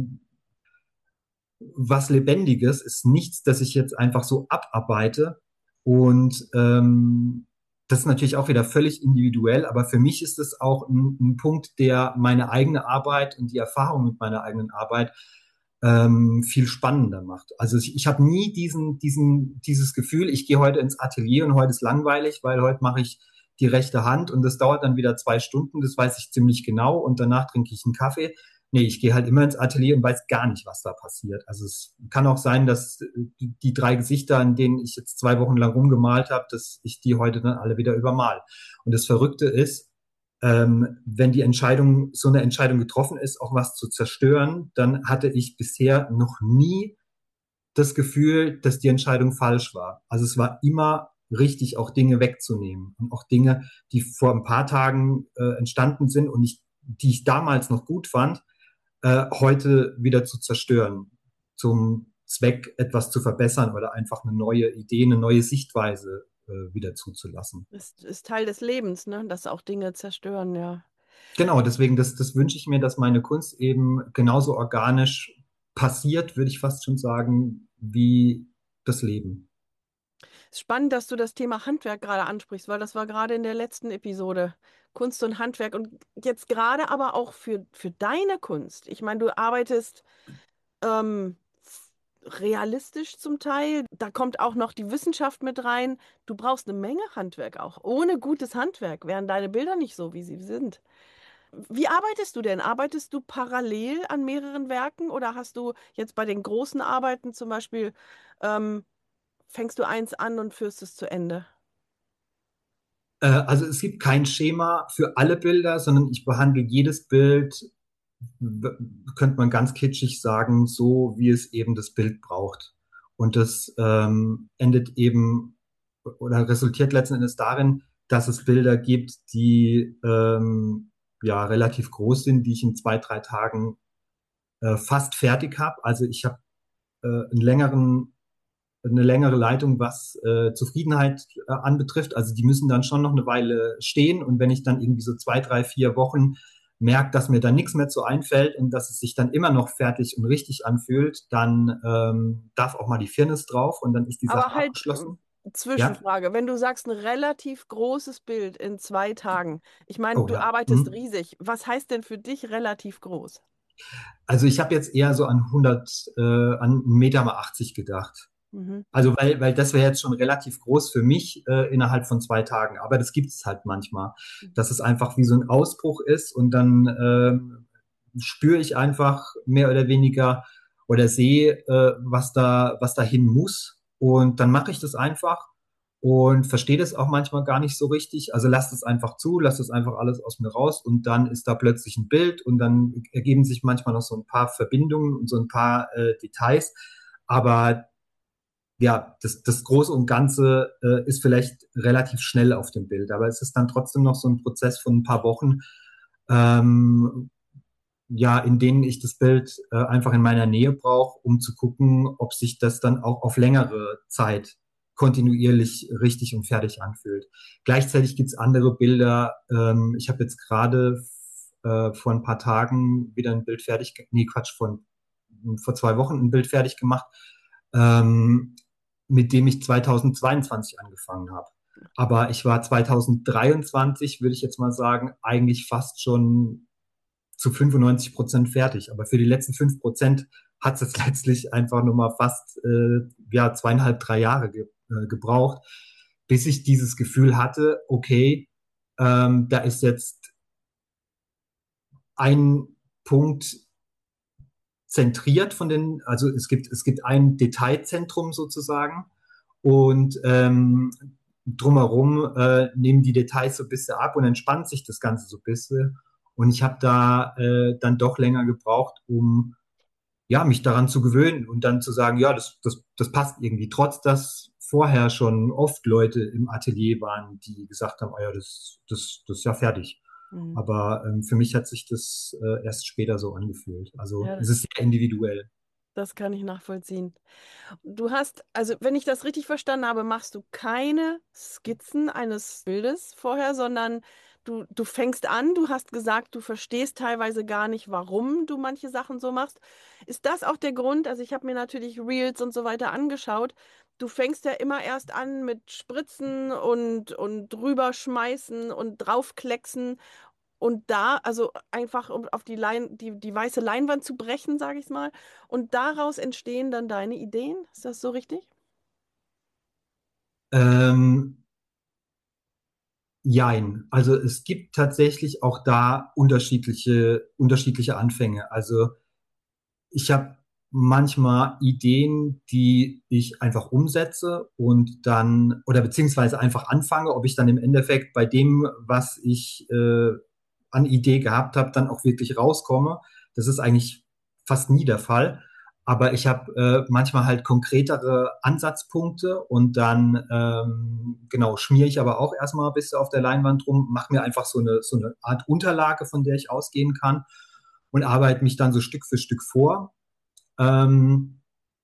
was Lebendiges, ist nichts, das ich jetzt einfach so abarbeite. Und das ist natürlich auch wieder völlig individuell, aber für mich ist es auch ein Punkt, der meine eigene Arbeit und die Erfahrung mit meiner eigenen Arbeit viel spannender macht. Also ich habe nie dieses Gefühl, ich gehe heute ins Atelier und heute ist langweilig, weil heute mache ich die rechte Hand und das dauert dann wieder 2 Stunden, das weiß ich ziemlich genau und danach trinke ich einen Kaffee. Nee, ich gehe halt immer ins Atelier und weiß gar nicht, was da passiert. Also es kann auch sein, dass die 3 Gesichter, an denen ich jetzt 2 Wochen lang rumgemalt habe, dass ich die heute dann alle wieder übermal. Und das Verrückte ist, wenn so eine Entscheidung getroffen ist, auch was zu zerstören, dann hatte ich bisher noch nie das Gefühl, dass die Entscheidung falsch war. Also es war immer richtig, auch Dinge wegzunehmen und auch Dinge, die vor ein paar Tagen entstanden sind und die ich damals noch gut fand, heute wieder zu zerstören, zum Zweck, etwas zu verbessern oder einfach eine neue Idee, eine neue Sichtweise wieder zuzulassen. Ist Teil des Lebens, ne? Dass auch Dinge zerstören, ja. Genau, deswegen, das wünsche ich mir, dass meine Kunst eben genauso organisch passiert, würde ich fast schon sagen, wie das Leben. Es ist spannend, dass du das Thema Handwerk gerade ansprichst, weil das war gerade in der letzten Episode. Kunst und Handwerk und jetzt gerade aber auch für deine Kunst. Ich meine, du arbeitest ähm, realistisch zum Teil. Da kommt auch noch die Wissenschaft mit rein. Du brauchst eine Menge Handwerk auch. Ohne gutes Handwerk wären deine Bilder nicht so, wie sie sind. Wie arbeitest du denn? Arbeitest du parallel an mehreren Werken oder hast du jetzt bei den großen Arbeiten zum Beispiel, ähm, fängst du eins an und führst es zu Ende? Also es gibt kein Schema für alle Bilder, sondern ich behandle jedes Bild, w- könnte man ganz kitschig sagen, so wie es eben das Bild braucht. Und das endet eben oder resultiert letzten Endes darin, dass es Bilder gibt, die ja relativ groß sind, die ich in 2, 3 Tagen fast fertig habe. Also ich habe einen eine längere Leitung, was Zufriedenheit anbetrifft. Also die müssen dann schon noch eine Weile stehen. Und wenn ich dann irgendwie so 2, 3, 4 Wochen merke, dass mir dann nichts mehr zu einfällt und dass es sich dann immer noch fertig und richtig anfühlt, dann darf auch mal die Firnis drauf und dann ist die Aber Sache halt, abgeschlossen. Ja. Zwischenfrage, wenn du sagst, ein relativ großes Bild in 2 Tagen, ich meine, Oh du ja. arbeitest Hm. riesig. Was heißt denn für dich relativ groß? Also ich habe jetzt eher so an 1,80 Meter gedacht. Mhm. Also weil das wäre jetzt schon relativ groß für mich innerhalb von 2 Tagen. Aber das gibt es halt manchmal, dass es einfach wie so ein Ausbruch ist und dann spüre ich einfach mehr oder weniger oder sehe, was da hin muss. Und dann mache ich das einfach und verstehe das auch manchmal gar nicht so richtig. Also lasst es einfach zu, lasst es einfach alles aus mir raus und dann ist da plötzlich ein Bild und dann ergeben sich manchmal noch so ein paar Verbindungen und so ein paar Details. Aber ja, das Große und Ganze ist vielleicht relativ schnell auf dem Bild, aber es ist dann trotzdem noch so ein Prozess von ein paar Wochen, ähm, ja, in denen ich das Bild einfach in meiner Nähe brauche, um zu gucken, ob sich das dann auch auf längere Zeit kontinuierlich richtig und fertig anfühlt. Gleichzeitig gibt's andere Bilder. Ich habe jetzt gerade vor ein paar Tagen wieder ein Bild fertig, nee, Quatsch, vor 2 Wochen ein Bild fertig gemacht, ähm, mit dem ich 2022 angefangen habe. Aber ich war 2023, würde ich jetzt mal sagen, eigentlich fast schon zu 95% fertig. Aber für die letzten 5% hat es jetzt letztlich einfach nur mal fast ja, 2,5, 3 Jahre gebraucht, bis ich dieses Gefühl hatte, okay, da ist jetzt ein Punkt zentriert also es gibt ein Detailzentrum sozusagen und drumherum nehmen die Details so ein bisschen ab und entspannt sich das Ganze so ein bisschen. Und ich habe da dann doch länger gebraucht, um ja, mich daran zu gewöhnen und dann zu sagen, ja, das passt irgendwie, trotz dass vorher schon oft Leute im Atelier waren, die gesagt haben, oh ja, das ist ja fertig. Mhm. Aber für mich hat sich das erst später so angefühlt. Also Ja, es ist sehr individuell. das kann ich nachvollziehen. Du hast, also wenn ich das richtig verstanden habe, machst du keine Skizzen eines Bildes vorher, sondern du fängst an, du hast gesagt, du verstehst teilweise gar nicht, warum du manche Sachen so machst. Ist das auch der Grund? Also ich habe mir natürlich Reels und so weiter angeschaut. du fängst ja immer erst an mit Spritzen und drüberschmeißen und draufklecksen und da, also einfach um auf die weiße Leinwand zu brechen, sage ich mal. Und daraus entstehen dann deine Ideen. Ist das so richtig? Ähm, Jein. Also es gibt tatsächlich auch da unterschiedliche Anfänge. Also ich habe manchmal Ideen, die ich einfach umsetze und dann, oder beziehungsweise einfach anfange, ob ich dann im Endeffekt bei dem, was ich an Idee gehabt habe, dann auch wirklich rauskomme. Das ist eigentlich fast nie der Fall. Aber ich habe manchmal halt konkretere Ansatzpunkte und dann genau schmiere ich aber auch erstmal ein bisschen auf der Leinwand rum, mache mir einfach so eine Art Unterlage, von der ich ausgehen kann und arbeite mich dann so Stück für Stück vor. Ähm,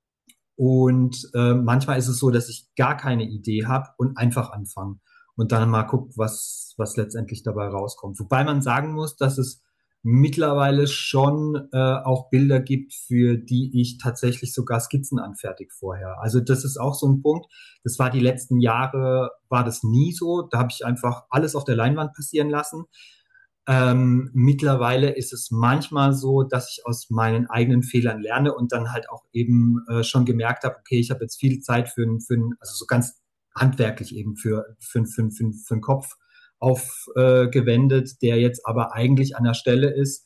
und manchmal ist es so, dass ich gar keine Idee habe und einfach anfange und dann mal gucke, was letztendlich dabei rauskommt. Wobei man sagen muss, dass es mittlerweile schon auch Bilder gibt, für die ich tatsächlich sogar Skizzen anfertige vorher. Also das ist auch so ein Punkt. Das war die letzten Jahre, war das nie so. Da habe ich einfach alles auf der Leinwand passieren lassen. Mittlerweile ist es manchmal so, dass ich aus meinen eigenen Fehlern lerne und dann halt auch eben schon gemerkt habe, okay, ich habe jetzt viel Zeit also so ganz handwerklich eben für einen Kopf aufgewendet, der jetzt aber eigentlich an der Stelle ist,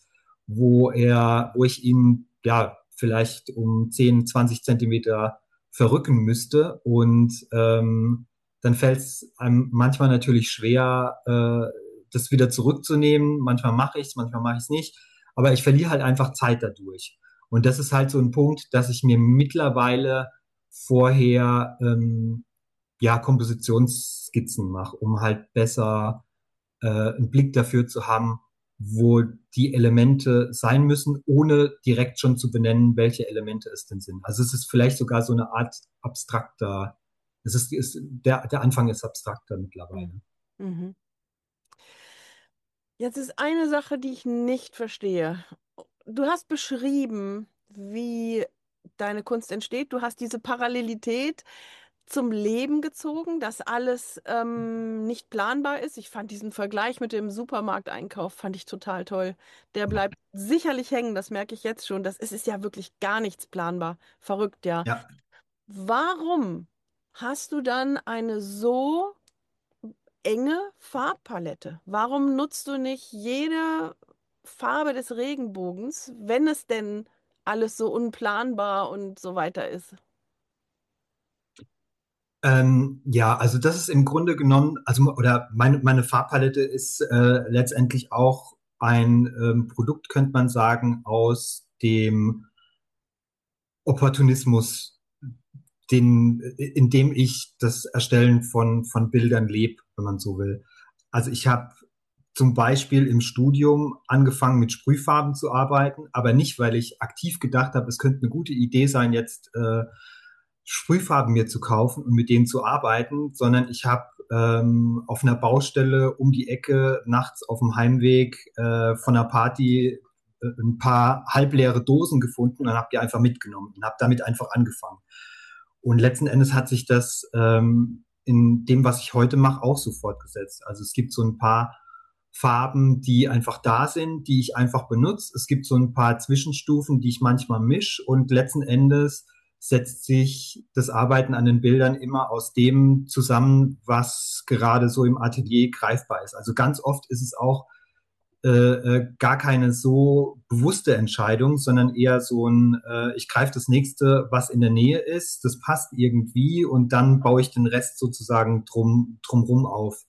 wo ich ihn ja vielleicht um 10, 20 Zentimeter verrücken müsste und dann fällt es einem manchmal natürlich schwer, das wieder zurückzunehmen. Manchmal mache ich es nicht. Aber ich verliere halt einfach Zeit dadurch. Und das ist halt so ein Punkt, dass ich mir mittlerweile vorher ja Kompositionsskizzen mache, um halt besser einen Blick dafür zu haben, wo die Elemente sein müssen, ohne direkt schon zu benennen, welche Elemente es denn sind. Also es ist vielleicht sogar so eine Art abstrakter, der Anfang ist abstrakter Mhm. mittlerweile. Mhm. Jetzt ist eine Sache, die ich nicht verstehe. Du hast beschrieben, wie deine Kunst entsteht. Du hast diese Parallelität zum Leben gezogen, dass alles nicht planbar ist. Ich fand diesen Vergleich mit dem Supermarkteinkauf, fand ich total toll. Der bleibt sicherlich hängen, das merke ich jetzt schon. Es ist ja wirklich gar nichts planbar. Verrückt, ja. Ja. Warum hast du dann eine so enge Farbpalette? Warum nutzt du nicht jede Farbe des Regenbogens, wenn es denn alles so unplanbar und so weiter ist? Ja, also das ist im Grunde genommen, oder meine Farbpalette ist letztendlich auch ein Produkt, könnte man sagen, aus dem Opportunismus, in dem ich das Erstellen von Bildern lebe, wenn man so will. Also ich habe zum Beispiel im Studium angefangen mit Sprühfarben zu arbeiten, aber nicht, weil ich aktiv gedacht habe, es könnte eine gute Idee sein, jetzt Sprühfarben mir zu kaufen und mit denen zu arbeiten, sondern ich habe auf einer Baustelle um die Ecke nachts auf dem Heimweg von einer Party ein paar halbleere Dosen gefunden und habe die einfach mitgenommen und habe damit einfach angefangen. Und letzten Endes hat sich das in dem, was ich heute mache, auch so fortgesetzt. Also es gibt so ein paar Farben, die einfach da sind, die ich einfach benutze. Es gibt so ein paar Zwischenstufen, die ich manchmal mische und letzten Endes setzt sich das Arbeiten an den Bildern immer aus dem zusammen, was gerade so im Atelier greifbar ist. Also ganz oft ist es auch gar keine so bewusste Entscheidung, sondern eher so ein, ich greife das nächste, was in der Nähe ist, das passt irgendwie und dann baue ich den Rest sozusagen drumrum auf.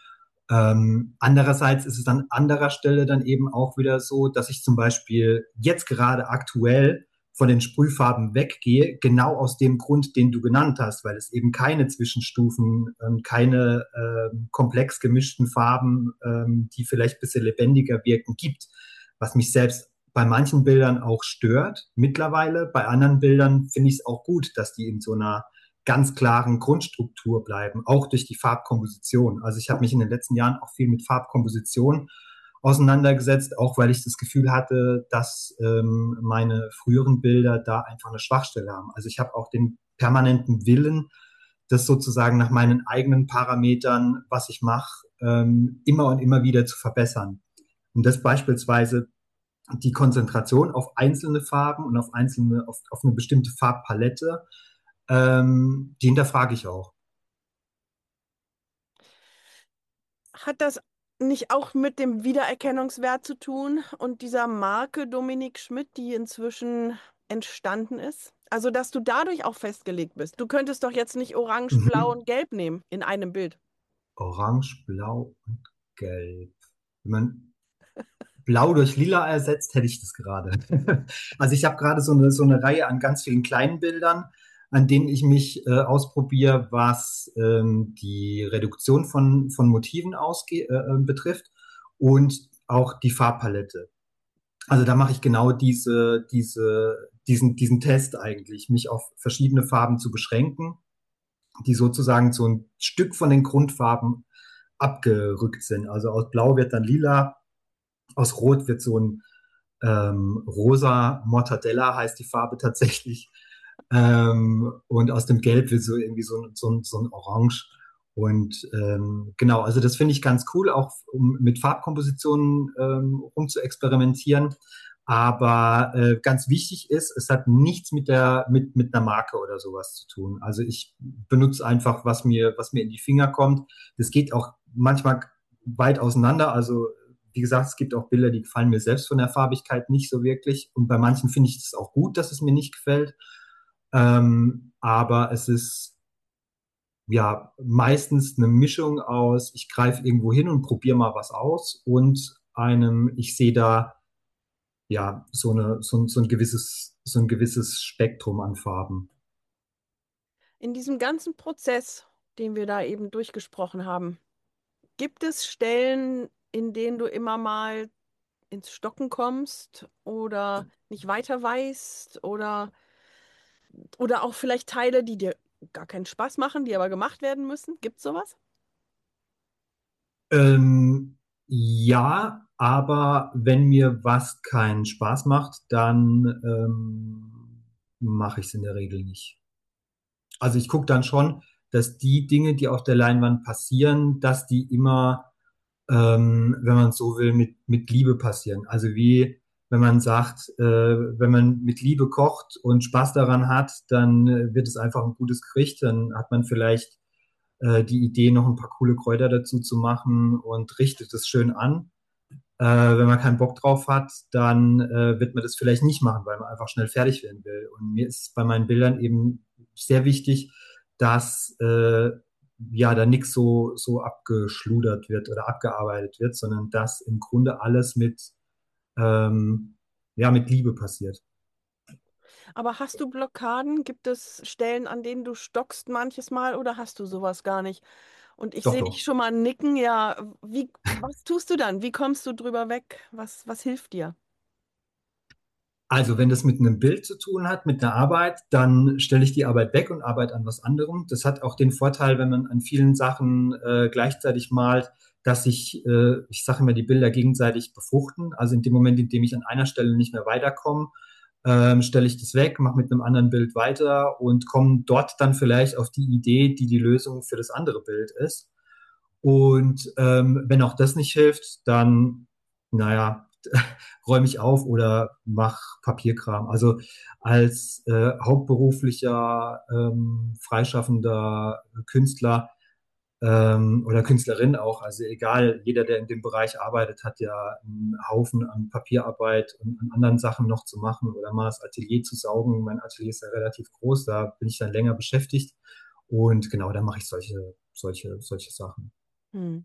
Andererseits ist es an anderer Stelle dann eben auch wieder so, dass ich zum Beispiel jetzt gerade aktuell von den Sprühfarben weggehe, genau aus dem Grund, den du genannt hast, weil es eben keine Zwischenstufen, keine komplex gemischten Farben, die vielleicht ein bisschen lebendiger wirken, gibt, was mich selbst bei manchen Bildern auch stört mittlerweile. Bei anderen Bildern finde ich es auch gut, dass die in so einer ganz klaren Grundstruktur bleiben, auch durch die Farbkomposition. Also ich habe mich in den letzten Jahren auch viel mit Farbkomposition auseinandergesetzt, auch weil ich das Gefühl hatte, dass meine früheren Bilder da einfach eine Schwachstelle haben. Also ich habe auch den permanenten Willen, das sozusagen nach meinen eigenen Parametern, was ich mache, immer und immer wieder zu verbessern. Und das beispielsweise die Konzentration auf einzelne Farben und auf eine bestimmte Farbpalette, die hinterfrage ich auch. Hat das nicht auch mit dem Wiedererkennungswert zu tun und dieser Marke Dominik Schmidt, die inzwischen entstanden ist? Also, dass du dadurch auch festgelegt bist. Du könntest doch jetzt nicht Orange, Blau Mhm. und Gelb nehmen in einem Bild. Orange, Blau und Gelb. Wenn man Blau durch Lila ersetzt, hätte ich das gerade. Also ich habe gerade so eine Reihe an ganz vielen kleinen Bildern, an denen ich mich ausprobiere, was die Reduktion von Motiven betrifft und auch die Farbpalette. Also da mache ich genau diesen Test eigentlich, mich auf verschiedene Farben zu beschränken, die sozusagen so ein Stück von den Grundfarben abgerückt sind. Also aus Blau wird dann Lila, aus Rot wird so ein rosa Mortadella heißt die Farbe tatsächlich. Und aus dem Gelb wird so irgendwie so ein Orange. Und genau, also das finde ich ganz cool, auch um mit Farbkompositionen rum zu experimentieren. Aber ganz wichtig ist, es hat nichts mit einer Marke oder sowas zu tun. Also ich benutze einfach, was mir in die Finger kommt. Das geht auch manchmal weit auseinander. Also wie gesagt, es gibt auch Bilder, die gefallen mir selbst von der Farbigkeit nicht so wirklich. Und bei manchen finde ich es auch gut, dass es mir nicht gefällt. Aber es ist ja meistens eine Mischung aus, ich greife irgendwo hin und probiere mal was aus und ich sehe da ja so ein gewisses Spektrum an Farben. In diesem ganzen Prozess, den wir da eben durchgesprochen haben, gibt es Stellen, in denen du immer mal ins Stocken kommst oder nicht weiter weißt oder auch vielleicht Teile, die dir gar keinen Spaß machen, die aber gemacht werden müssen? Gibt es sowas? Ja, aber wenn mir was keinen Spaß macht, dann mache ich es in der Regel nicht. Also ich gucke dann schon, dass die Dinge, die auf der Leinwand passieren, dass die immer, wenn man so will, mit Liebe passieren. Also wie wenn man sagt, wenn man mit Liebe kocht und Spaß daran hat, dann wird es einfach ein gutes Gericht. Dann hat man vielleicht die Idee, noch ein paar coole Kräuter dazu zu machen und richtet es schön an. Wenn man keinen Bock drauf hat, dann wird man das vielleicht nicht machen, weil man einfach schnell fertig werden will. Und mir ist bei meinen Bildern eben sehr wichtig, dass ja da nichts so abgeschludert wird oder abgearbeitet wird, sondern dass im Grunde alles ähm, ja, mit Liebe passiert. Aber hast du Blockaden? Gibt es Stellen, an denen du stockst manches Mal oder hast du sowas gar nicht? Und ich Doch, sehe dich doch. schon mal nicken. Ja, was tust du dann? Wie kommst du drüber weg? Was hilft dir? Also, wenn das mit einem Bild zu tun hat, mit einer Arbeit, dann stelle ich die Arbeit weg und arbeite an was anderem. Das hat auch den Vorteil, wenn man an vielen Sachen gleichzeitig malt, dass ich sage immer, die Bilder gegenseitig befruchten. Also in dem Moment, in dem ich an einer Stelle nicht mehr weiterkomme, stelle ich das weg, mache mit einem anderen Bild weiter und komme dort dann vielleicht auf die Idee, die die Lösung für das andere Bild ist. Und wenn auch das nicht hilft, dann, naja, räume ich auf oder mache Papierkram. Also als hauptberuflicher freischaffender Künstler oder Künstlerin auch, also egal, jeder, der in dem Bereich arbeitet, hat ja einen Haufen an Papierarbeit und an anderen Sachen noch zu machen oder mal das Atelier zu saugen. Mein Atelier ist ja relativ groß, da bin ich dann länger beschäftigt und genau, da mache ich solche Sachen. Hm.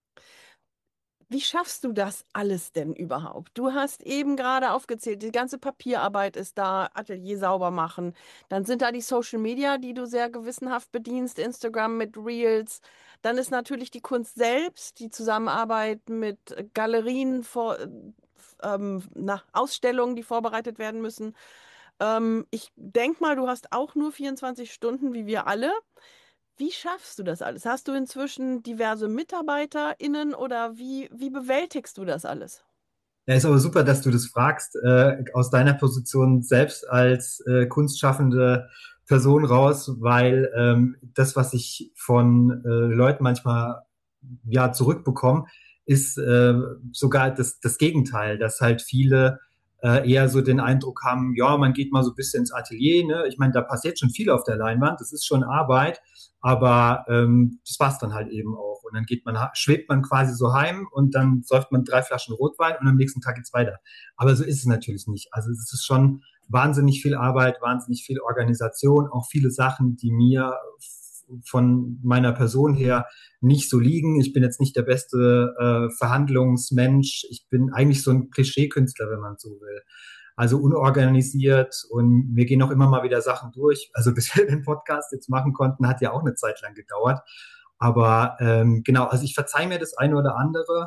Wie schaffst du das alles denn überhaupt? Du hast eben gerade aufgezählt, die ganze Papierarbeit ist da, Atelier sauber machen. Dann sind da die Social Media, die du sehr gewissenhaft bedienst, Instagram mit Reels. Dann ist natürlich die Kunst selbst, die Zusammenarbeit mit Galerien, Ausstellungen, die vorbereitet werden müssen. Ich denke mal, du hast auch nur 24 Stunden, wie wir alle. Wie schaffst du das alles? Hast du inzwischen diverse MitarbeiterInnen oder wie bewältigst du das alles? Ja, ist aber super, dass du das fragst, aus deiner Position selbst als kunstschaffende Person raus, weil das, was ich von Leuten manchmal ja zurückbekomme, ist sogar das Gegenteil, dass halt viele eher so den Eindruck haben, ja, man geht mal so ein bisschen ins Atelier, ne? Ich meine, da passiert schon viel auf der Leinwand, das ist schon Arbeit, aber das war's dann halt eben auch. Und dann schwebt man quasi so heim und dann säuft man 3 Flaschen Rotwein und am nächsten Tag geht's weiter. Aber so ist es natürlich nicht. Also es ist schon wahnsinnig viel Arbeit, wahnsinnig viel Organisation, auch viele Sachen, die mir von meiner Person her nicht so liegen. Ich bin jetzt nicht der beste Verhandlungsmensch. Ich bin eigentlich so ein Klischeekünstler, wenn man so will. Also unorganisiert und wir gehen auch immer mal wieder Sachen durch. Also bis wir den Podcast jetzt machen konnten, hat ja auch eine Zeit lang gedauert. Aber genau, also ich verzeihe mir das eine oder andere,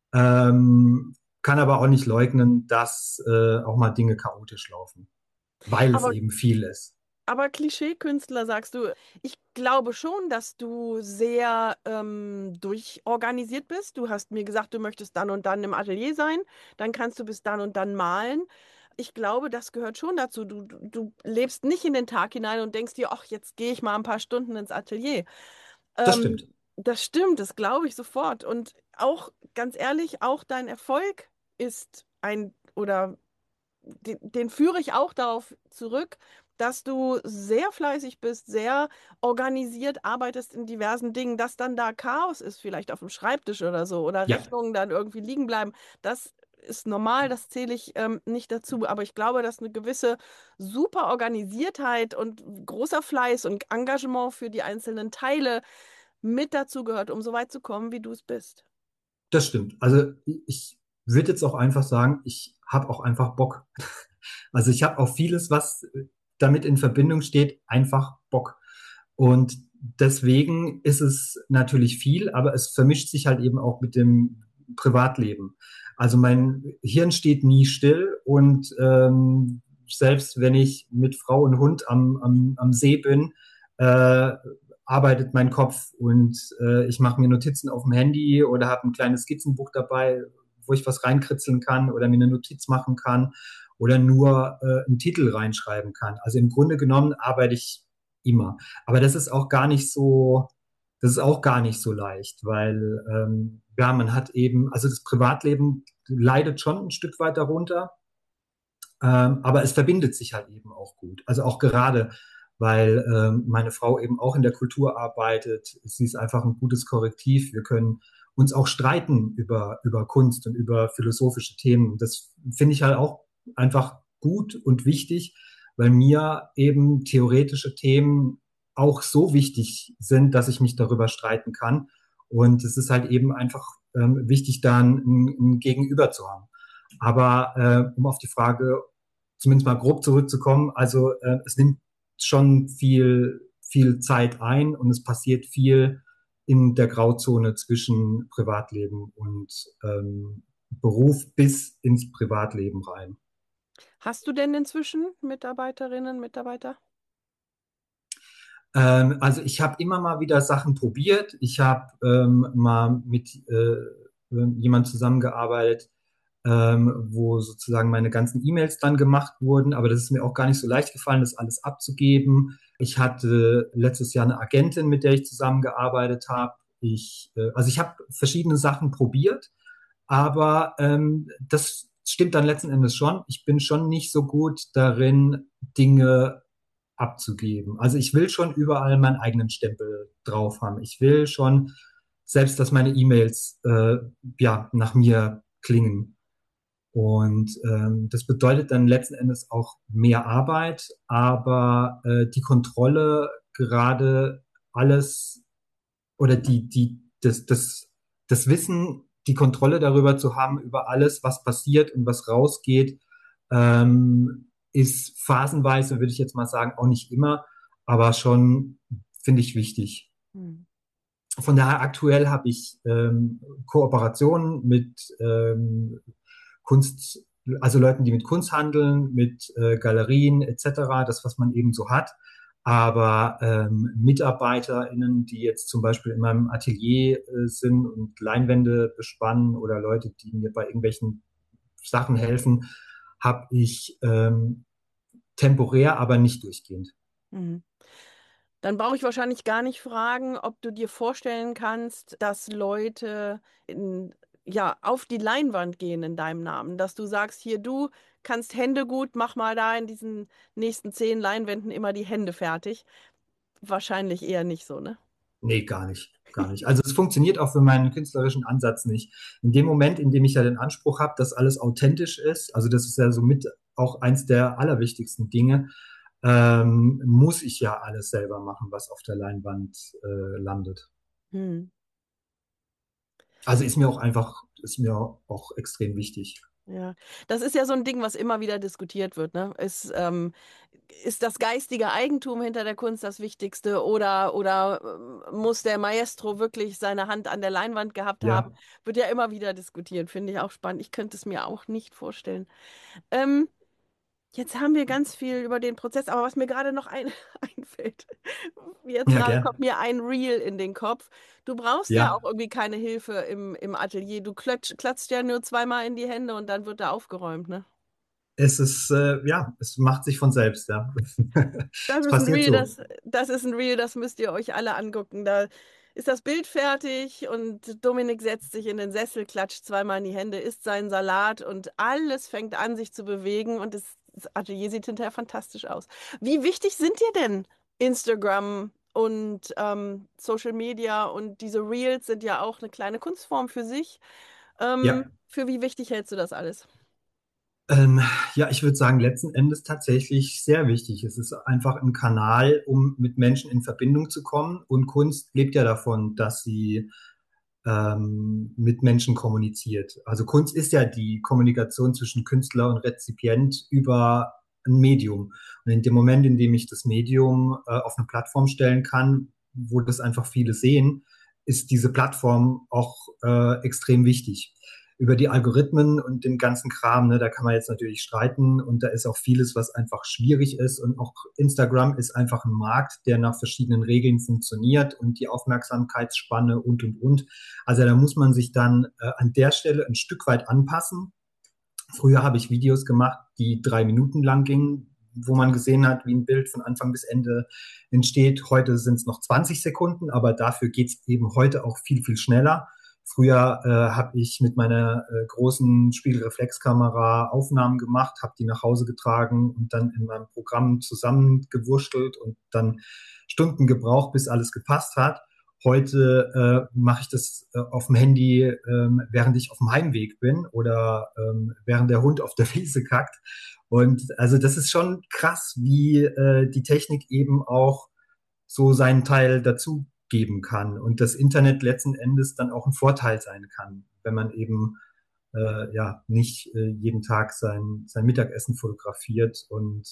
kann aber auch nicht leugnen, dass auch mal Dinge chaotisch laufen, weil es Aber eben viel ist. Aber Klischeekünstler sagst du, ich glaube schon, dass du sehr durchorganisiert bist. Du hast mir gesagt, du möchtest dann und dann im Atelier sein, dann kannst du bis dann und dann malen. Ich glaube, das gehört schon dazu. Du lebst nicht in den Tag hinein und denkst dir, ach, jetzt gehe ich mal ein paar Stunden ins Atelier. Das stimmt. Das stimmt, das glaube ich sofort. Und auch, ganz ehrlich, auch dein Erfolg ist oder den führe ich auch darauf zurück, dass du sehr fleißig bist, sehr organisiert arbeitest in diversen Dingen, dass dann da Chaos ist, vielleicht auf dem Schreibtisch oder so, oder Ja, Rechnungen dann irgendwie liegen bleiben. Das ist normal, das zähle ich nicht dazu. Aber ich glaube, dass eine gewisse super Organisiertheit und großer Fleiß und Engagement für die einzelnen Teile mit dazu gehört, um so weit zu kommen, wie du es bist. das stimmt. Also ich würde jetzt auch einfach sagen, ich habe auch einfach Bock. Also ich habe auf vieles, was damit in Verbindung steht, einfach Bock. Und deswegen ist es natürlich viel, aber es vermischt sich halt eben auch mit dem Privatleben. Also mein Hirn steht nie still und selbst wenn ich mit Frau und Hund am See bin, äh, arbeitet mein Kopf und ich mache mir Notizen auf dem Handy oder habe ein kleines Skizzenbuch dabei, wo ich was reinkritzeln kann oder mir eine Notiz machen kann oder nur einen Titel reinschreiben kann. Also im Grunde genommen arbeite ich immer. Aber das ist auch gar nicht so leicht, weil ja, man hat eben, also das Privatleben leidet schon ein Stück weit darunter, aber es verbindet sich halt eben auch gut. Also auch gerade, weil meine Frau eben auch in der Kultur arbeitet. Sie ist einfach ein gutes Korrektiv. Wir können uns auch streiten über Kunst und über philosophische Themen. Das finde ich halt auch einfach gut und wichtig, weil mir eben theoretische Themen auch so wichtig sind, dass ich mich darüber streiten kann. Und es ist halt eben einfach wichtig, da ein Gegenüber zu haben. Aber um auf die Frage zumindest mal grob zurückzukommen, also es nimmt schon viel Zeit ein und es passiert viel in der Grauzone zwischen Privatleben und Beruf bis ins Privatleben rein. Hast du denn inzwischen Mitarbeiterinnen, Mitarbeiter? Also ich habe immer mal wieder Sachen probiert. Ich habe mal mit jemand zusammengearbeitet, wo sozusagen meine ganzen E-Mails dann gemacht wurden. Aber das ist mir auch gar nicht so leicht gefallen, das alles abzugeben. Ich hatte letztes Jahr eine Agentin, mit der ich zusammengearbeitet habe. Also ich habe verschiedene Sachen probiert, aber das stimmt dann letzten Endes schon. Ich bin schon nicht so gut darin, Dinge abzugeben. Also ich will schon überall meinen eigenen Stempel drauf haben. Ich will schon selbst, dass meine E-Mails ja nach mir klingen. Und das bedeutet dann letzten Endes auch mehr Arbeit, aber die Kontrolle gerade alles oder das Wissen, die Kontrolle darüber zu haben, über alles, was passiert und was rausgeht, ist phasenweise, würde ich jetzt mal sagen, auch nicht immer, aber schon, finde ich, wichtig. Hm. Von daher aktuell habe ich Kooperationen mit Kunst, also Leuten, die mit Kunst handeln, mit Galerien etc., das, was man eben so hat. Aber MitarbeiterInnen, die jetzt zum Beispiel in meinem Atelier sind und Leinwände bespannen oder Leute, die mir bei irgendwelchen Sachen helfen, habe ich temporär, aber nicht durchgehend. Mhm. Dann brauche ich wahrscheinlich gar nicht fragen, ob du dir vorstellen kannst, dass Leute ja, auf die Leinwand gehen in deinem Namen, dass du sagst, hier, du kannst Hände gut, mach mal da in diesen nächsten 10 Leinwänden immer die Hände fertig. Wahrscheinlich eher nicht so, ne? Nee, gar nicht. Gar nicht. Also es funktioniert auch für meinen künstlerischen Ansatz nicht. In dem Moment, in dem ich ja den Anspruch habe, dass alles authentisch ist, also das ist ja somit auch eins der allerwichtigsten Dinge, muss ich ja alles selber machen, was auf der Leinwand landet. Hm. Also ist mir auch extrem wichtig. Ja, das ist ja so ein Ding, was immer wieder diskutiert wird, ne? Ist das geistige Eigentum hinter der Kunst das Wichtigste oder muss der Maestro wirklich seine Hand an der Leinwand gehabt haben? Ja, Wird ja immer wieder diskutiert, finde ich auch spannend. Ich könnte es mir auch nicht vorstellen. Ähm, Jetzt haben wir ganz viel über den Prozess, aber was mir gerade noch einfällt, jetzt ja, gerade gern. kommt mir ein Reel in den Kopf. Du brauchst ja auch Ja, irgendwie keine Hilfe im Atelier. Du klatschst ja nur zweimal in die Hände und dann wird da aufgeräumt, ne? ja, es macht sich von selbst, ja. Das Es ist ein passiert Reel, so. das ist ein Reel, das müsst ihr euch alle angucken. Da ist das Bild fertig und Dominik setzt sich in den Sessel, klatscht zweimal in die Hände, isst seinen Salat und alles fängt an, sich zu bewegen und das Atelier sieht hinterher fantastisch aus. Wie wichtig sind dir denn Instagram und Social Media und diese Reels sind ja auch eine kleine Kunstform für sich. Ja. Für wie wichtig hältst du das alles? Ähm, ja, ich würde sagen, letzten Endes tatsächlich sehr wichtig. Es ist einfach ein Kanal, um mit Menschen in Verbindung zu kommen. Und Kunst lebt ja davon, dass sie mit Menschen kommuniziert. Also Kunst ist ja die Kommunikation zwischen Künstler und Rezipient über ein Medium. Und in dem Moment, in dem ich das Medium auf eine Plattform stellen kann, wo das einfach viele sehen, ist diese Plattform auch extrem wichtig. Über die Algorithmen und den ganzen Kram, ne, da kann man jetzt natürlich streiten und da ist auch vieles, was einfach schwierig ist und auch Instagram ist einfach ein Markt, der nach verschiedenen Regeln funktioniert und die Aufmerksamkeitsspanne und. Also da muss man sich dann an der Stelle ein Stück weit anpassen. Früher habe ich Videos gemacht, die 3 Minuten lang gingen, wo man gesehen hat, wie ein Bild von Anfang bis Ende entsteht. Heute sind es noch 20 Sekunden, aber dafür geht es eben heute auch viel, viel schneller. Früher habe ich mit meiner großen Spiegelreflexkamera Aufnahmen gemacht, habe die nach Hause getragen und dann in meinem Programm zusammengewurschtelt und dann Stunden gebraucht, bis alles gepasst hat. Heute mache ich das auf dem Handy, während ich auf dem Heimweg bin oder während der Hund auf der Wiese kackt. Und also das ist schon krass, wie die Technik eben auch so seinen Teil dazu geben kann und das Internet letzten Endes dann auch ein Vorteil sein kann, wenn man eben ja nicht jeden Tag sein Mittagessen fotografiert und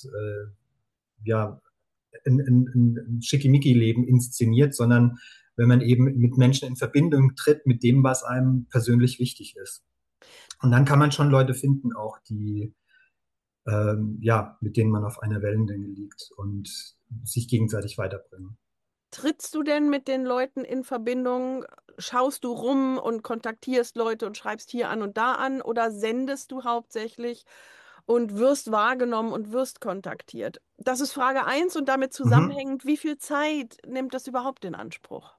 ja ein Schickimicki-Leben inszeniert, sondern wenn man eben mit Menschen in Verbindung tritt, mit dem, was einem persönlich wichtig ist. Und dann kann man schon Leute finden, auch die, ja, mit denen man auf einer Wellenlänge liegt und sich gegenseitig weiterbringen. Trittst du denn mit den Leuten in Verbindung? Schaust du rum und kontaktierst Leute und schreibst hier an und da an? Oder sendest du hauptsächlich und wirst wahrgenommen und wirst kontaktiert? Das ist Frage eins und damit Mhm. zusammenhängend, wie viel Zeit nimmt das überhaupt in Anspruch?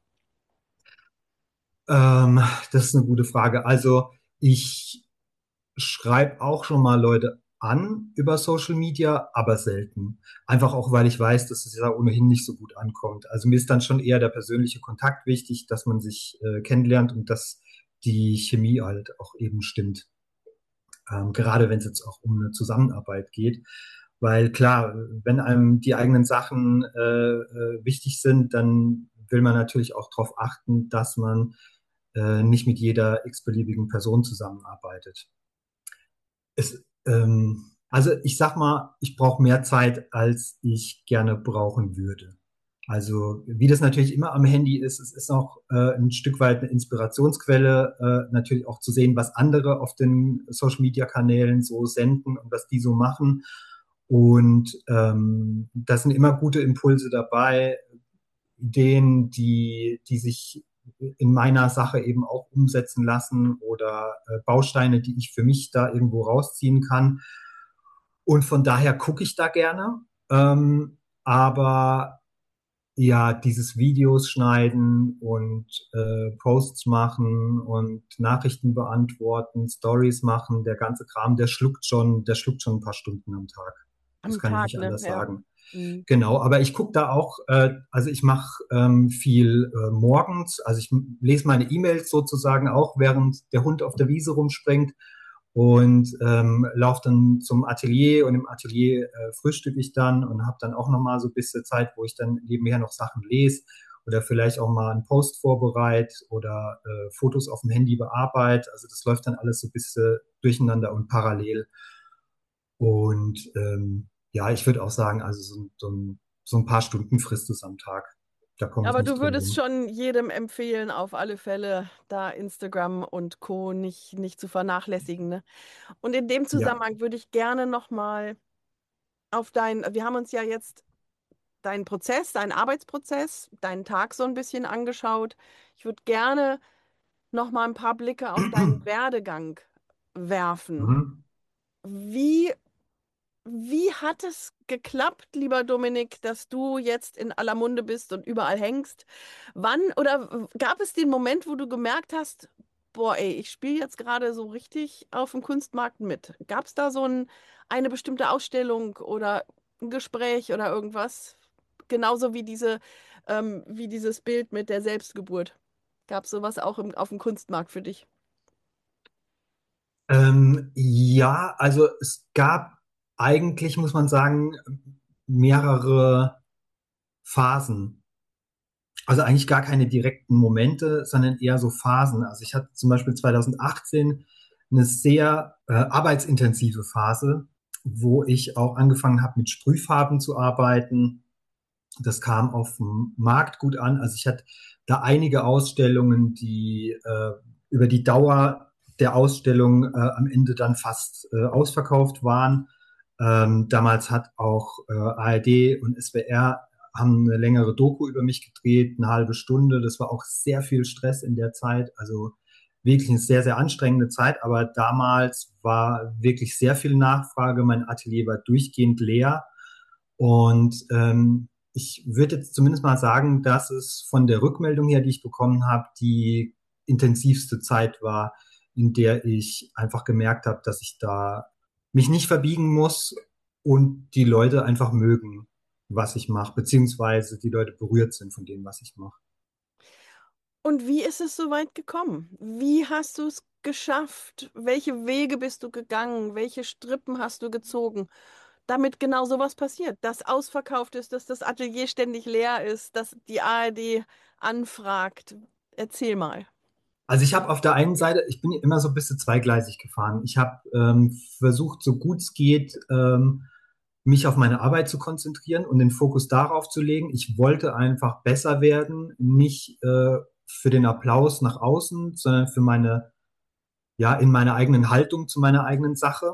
Ähm, Das ist eine gute Frage. Also ich schreibe auch schon mal Leute an über Social Media, aber selten. Einfach auch, weil ich weiß, dass es ja ohnehin nicht so gut ankommt. Also mir ist dann schon eher der persönliche Kontakt wichtig, dass man sich kennenlernt und dass die Chemie halt auch eben stimmt. Gerade wenn es jetzt auch um eine Zusammenarbeit geht. Weil klar, wenn einem die eigenen Sachen wichtig sind, dann will man natürlich auch darauf achten, dass man nicht mit jeder x-beliebigen Person zusammenarbeitet. Also ich sag mal, ich brauche mehr Zeit, als ich gerne brauchen würde. Also wie das natürlich immer am Handy ist, es ist auch ein Stück weit eine Inspirationsquelle, natürlich auch zu sehen, was andere auf den Social-Media-Kanälen so senden und was die so machen. Und da sind immer gute Impulse dabei, Ideen, die sich in meiner Sache eben auch umsetzen lassen oder Bausteine, die ich für mich da irgendwo rausziehen kann. Und von daher gucke ich da gerne. Aber ja, dieses Videos schneiden und Posts machen und Nachrichten beantworten, Stories machen, der ganze Kram, der schluckt schon ein paar Stunden am Tag. Das Am kann ich Tag, nicht ne? anders Ja. sagen. Mhm. Genau, aber ich gucke da auch, also ich mache viel morgens, also ich lese meine E-Mails sozusagen auch, während der Hund auf der Wiese rumspringt und laufe dann zum Atelier und im Atelier frühstücke ich dann und habe dann auch nochmal so ein bisschen Zeit, wo ich dann nebenher noch Sachen lese oder vielleicht auch mal einen Post vorbereite oder Fotos auf dem Handy bearbeite. Also das läuft dann alles so ein bisschen durcheinander und parallel. Und ja, ich würde auch sagen, also so ein paar Stunden frisst es am Tag. Da komme ich Aber du nicht drum würdest rum. schon jedem empfehlen, auf alle Fälle da Instagram und Co. nicht zu vernachlässigen, ne? Und in dem Ja. Zusammenhang würde ich gerne nochmal wir haben uns ja jetzt deinen Prozess, deinen Arbeitsprozess, deinen Tag so ein bisschen angeschaut. Ich würde gerne nochmal ein paar Blicke auf deinen Werdegang werfen. Mhm. Wie Wie hat es geklappt, lieber Dominik, dass du jetzt in aller Munde bist und überall hängst? Wann oder gab es den Moment, wo du gemerkt hast, boah, ey, ich spiele jetzt gerade so richtig auf dem Kunstmarkt mit? Gab es da eine bestimmte Ausstellung oder ein Gespräch oder irgendwas? Genauso wie wie dieses Bild mit der Selbstgeburt. Gab es sowas auch auf dem Kunstmarkt für dich? Ja, also es gab eigentlich, muss man sagen, mehrere Phasen. Also eigentlich gar keine direkten Momente, sondern eher so Phasen. Also ich hatte zum Beispiel 2018 eine sehr arbeitsintensive Phase, wo ich auch angefangen habe, mit Sprühfarben zu arbeiten. Das kam auf dem Markt gut an. Also ich hatte da einige Ausstellungen, die über die Dauer der Ausstellung am Ende dann fast ausverkauft waren. Damals hat auch ARD und SWR haben eine längere Doku über mich gedreht, eine halbe Stunde. Das war auch sehr viel Stress in der Zeit. Also wirklich eine sehr, sehr anstrengende Zeit. Aber damals war wirklich sehr viel Nachfrage. Mein Atelier war durchgehend leer. Und ich würde jetzt zumindest mal sagen, dass es von der Rückmeldung her, die ich bekommen habe, die intensivste Zeit war, in der ich einfach gemerkt habe, dass ich da mich nicht verbiegen muss und die Leute einfach mögen, was ich mache, beziehungsweise die Leute berührt sind von dem, was ich mache. Und wie ist es so weit gekommen? Wie hast du es geschafft? Welche Wege bist du gegangen? Welche Strippen hast du gezogen, damit genau sowas passiert? Dass ausverkauft ist, dass das Atelier ständig leer ist, dass die ARD anfragt. Erzähl mal. Also ich habe auf der einen Seite, ich bin immer so ein bisschen zweigleisig gefahren. Ich habe versucht, so gut es geht, mich auf meine Arbeit zu konzentrieren und den Fokus darauf zu legen. Ich wollte einfach besser werden, nicht für den Applaus nach außen, sondern für ja, in meiner eigenen Haltung zu meiner eigenen Sache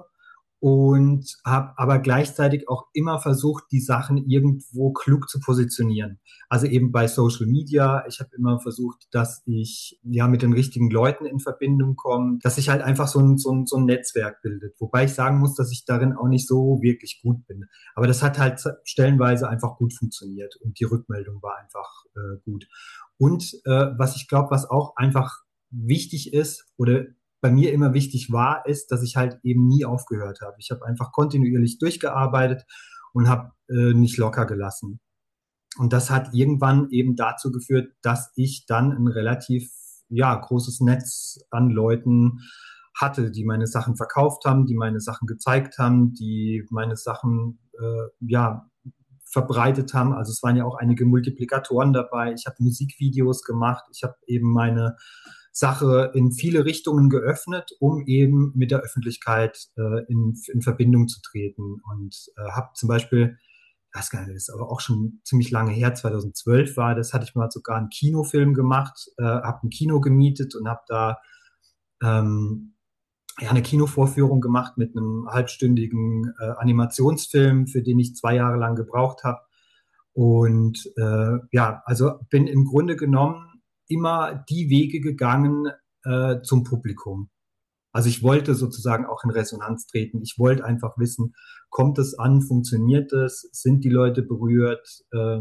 und habe aber gleichzeitig auch immer versucht, die Sachen irgendwo klug zu positionieren. Also eben bei Social Media. Ich habe immer versucht, dass ich ja mit den richtigen Leuten in Verbindung komme, dass sich halt einfach so ein Netzwerk bildet. Wobei ich sagen muss, dass ich darin auch nicht so wirklich gut bin. Aber das hat halt stellenweise einfach gut funktioniert und die Rückmeldung war einfach gut. Und was ich glaube, was auch einfach wichtig ist oder bei mir immer wichtig war, ist, dass ich halt eben nie aufgehört habe. Ich habe einfach kontinuierlich durchgearbeitet und habe nicht locker gelassen. Und das hat irgendwann eben dazu geführt, dass ich dann ein relativ ja, großes Netz an Leuten hatte, die meine Sachen verkauft haben, die meine Sachen gezeigt haben, die meine Sachen ja, verbreitet haben. Also es waren ja auch einige Multiplikatoren dabei. Ich habe Musikvideos gemacht. Ich habe eben meine Sache in viele Richtungen geöffnet, um eben mit der Öffentlichkeit in Verbindung zu treten. Und habe zum Beispiel, ich weiß gar nicht, das ist aber auch schon ziemlich lange her, 2012 war das, hatte ich mal sogar einen Kinofilm gemacht, habe ein Kino gemietet und habe da ähm, ja, eine Kinovorführung gemacht mit einem halbstündigen Animationsfilm, für den ich 2 Jahre lang gebraucht habe. Und ja, also bin im Grunde genommen immer die Wege gegangen zum Publikum. Also ich wollte sozusagen auch in Resonanz treten. Ich wollte einfach wissen, kommt es an, funktioniert es, sind die Leute berührt?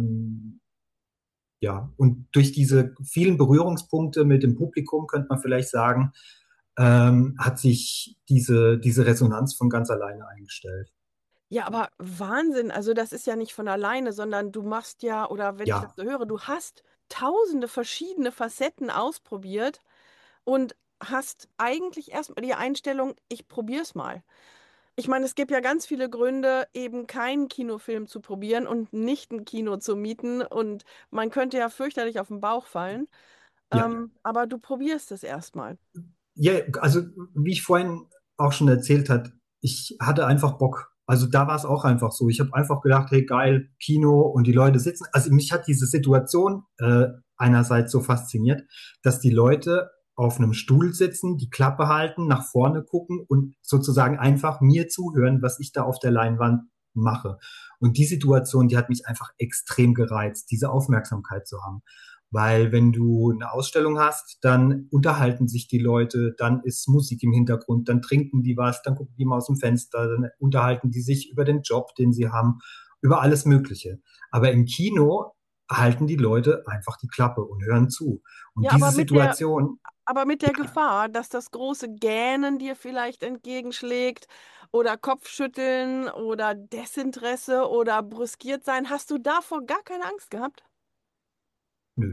Ja, und durch diese vielen Berührungspunkte mit dem Publikum könnte man vielleicht sagen, hat sich diese Resonanz von ganz alleine eingestellt. Ja, aber Wahnsinn. Also das ist ja nicht von alleine, sondern du machst ja, oder wenn ich das Ja, so höre, du hast tausende verschiedene Facetten ausprobiert und hast eigentlich erstmal die Einstellung, ich probier's mal. Ich meine, es gibt ja ganz viele Gründe, eben keinen Kinofilm zu probieren und nicht ein Kino zu mieten. Und man könnte ja fürchterlich auf den Bauch fallen. ja. Aber du probierst es erstmal. Ja, also wie ich vorhin auch schon erzählt hat, ich hatte einfach Bock. Also da war es auch einfach so. Ich habe einfach gedacht, hey geil, Kino und die Leute sitzen. Also mich hat diese Situation einerseits so fasziniert, dass die Leute auf einem Stuhl sitzen, die Klappe halten, nach vorne gucken und sozusagen einfach mir zuhören, was ich da auf der Leinwand mache. Und die Situation, die hat mich einfach extrem gereizt, diese Aufmerksamkeit zu haben. Weil wenn du eine Ausstellung hast, dann unterhalten sich die Leute, dann ist Musik im Hintergrund, dann trinken die was, dann gucken die mal aus dem Fenster, dann unterhalten die sich über den Job, den sie haben, über alles Mögliche. Aber im Kino halten die Leute einfach die Klappe und hören zu. Und Ja, diese Situation, aber mit der ja, Gefahr, dass das große Gähnen dir vielleicht entgegenschlägt oder Kopfschütteln oder Desinteresse oder brüskiert sein, hast du davor gar keine Angst gehabt? nö.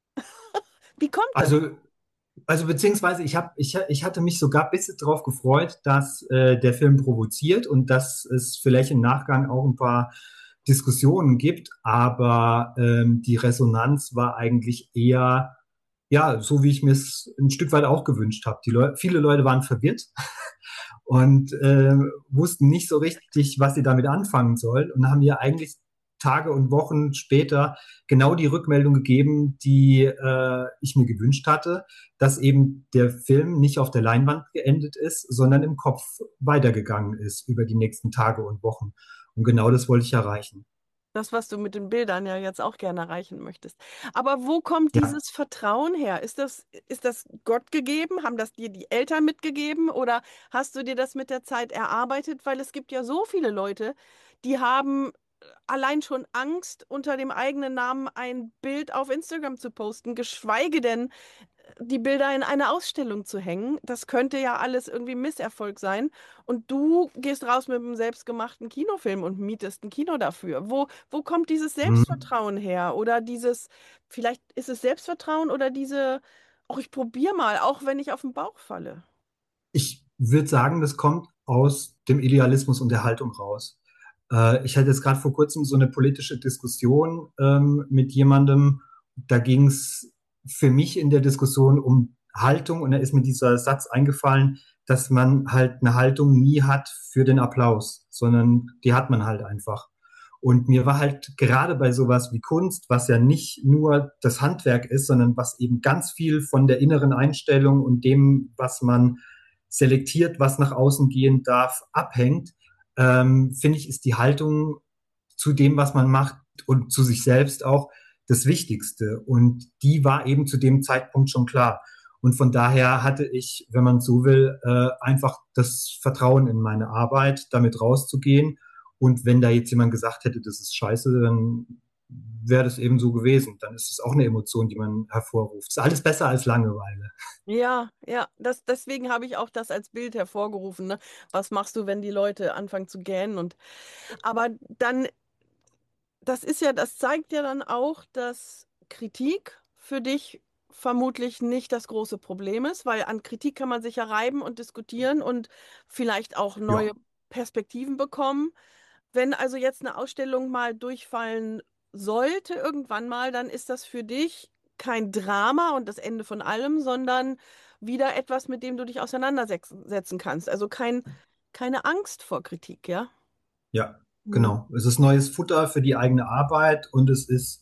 Wie kommt das? Also beziehungsweise ich hatte mich sogar ein bisschen darauf gefreut, dass der Film provoziert und dass es vielleicht im Nachgang auch ein paar Diskussionen gibt, aber die Resonanz war eigentlich eher, ja, so wie ich mir es ein Stück weit auch gewünscht habe. Viele Leute waren verwirrt und wussten nicht so richtig, was sie damit anfangen sollen und haben mir eigentlich Tage und Wochen später genau die Rückmeldung gegeben, die ich mir gewünscht hatte, dass eben der Film nicht auf der Leinwand geendet ist, sondern im Kopf weitergegangen ist über die nächsten Tage und Wochen. Und genau das wollte ich erreichen. Das, was du mit den Bildern ja jetzt auch gerne erreichen möchtest. Aber wo kommt Ja. dieses Vertrauen her? Ist das Gott gegeben? Haben das dir die Eltern mitgegeben? Oder hast du dir das mit der Zeit erarbeitet? Weil es gibt ja so viele Leute, die haben allein schon Angst, unter dem eigenen Namen ein Bild auf Instagram zu posten, geschweige denn die Bilder in eine Ausstellung zu hängen. Das könnte ja alles irgendwie Misserfolg sein. Und du gehst raus mit einem selbstgemachten Kinofilm und mietest ein Kino dafür. Wo kommt dieses Hm. Selbstvertrauen her? Oder dieses, vielleicht ist es Selbstvertrauen oder diese, auch ich probiere mal, auch wenn ich auf den Bauch falle. Ich würde sagen, das kommt aus dem Idealismus und der Haltung raus. Ich hatte jetzt gerade vor kurzem so eine politische Diskussion mit jemandem. Da ging es für mich in der Diskussion um Haltung und da ist mir dieser Satz eingefallen, dass man halt eine Haltung nie hat für den Applaus, sondern die hat man halt einfach. Und mir war halt gerade bei sowas wie Kunst, was ja nicht nur das Handwerk ist, sondern was eben ganz viel von der inneren Einstellung und dem, was man selektiert, was nach außen gehen darf, abhängt, finde ich, ist die Haltung zu dem, was man macht und zu sich selbst auch das Wichtigste. Und die war eben zu dem Zeitpunkt schon klar. Und von daher hatte ich, wenn man so will, einfach das Vertrauen in meine Arbeit, damit rauszugehen. Und wenn da jetzt jemand gesagt hätte, das ist scheiße, dann wäre das eben so gewesen. Dann ist es auch eine Emotion, die man hervorruft. Ist alles besser als Langeweile. Ja, ja, deswegen habe ich auch das als Bild hervorgerufen, ne? Was machst du, wenn die Leute anfangen zu gähnen aber dann das zeigt ja dann auch, dass Kritik für dich vermutlich nicht das große Problem ist, weil an Kritik kann man sich ja reiben und diskutieren und vielleicht auch neue Ja, Perspektiven bekommen. Wenn also jetzt eine Ausstellung mal durchfallen sollte, irgendwann mal, dann ist das für dich kein Drama und das Ende von allem, sondern wieder etwas, mit dem du dich auseinandersetzen kannst. Also keine Angst vor Kritik, ja? ja, Mhm. genau. Es ist neues Futter für die eigene Arbeit und es ist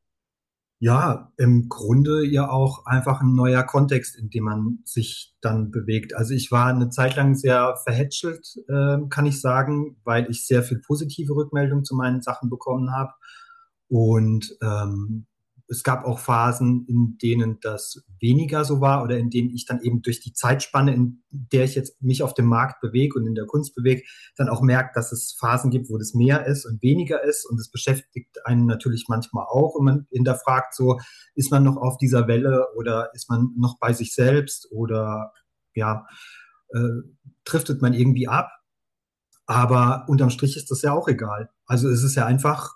ja im Grunde ja auch einfach ein neuer Kontext, in dem man sich dann bewegt. Also ich war eine Zeit lang sehr verhätschelt, kann ich sagen, weil ich sehr viel positive Rückmeldung zu meinen Sachen bekommen habe. Und es gab auch Phasen, in denen das weniger so war oder in denen ich dann eben durch die Zeitspanne, in der ich jetzt mich auf dem Markt bewege und in der Kunst bewege, dann auch merke, dass es Phasen gibt, wo das mehr ist und weniger ist. Und das beschäftigt einen natürlich manchmal auch. Und man hinterfragt so, ist man noch auf dieser Welle oder ist man noch bei sich selbst oder ja, äh, driftet man irgendwie ab? Aber unterm Strich ist das ja auch egal. Also es ist ja einfach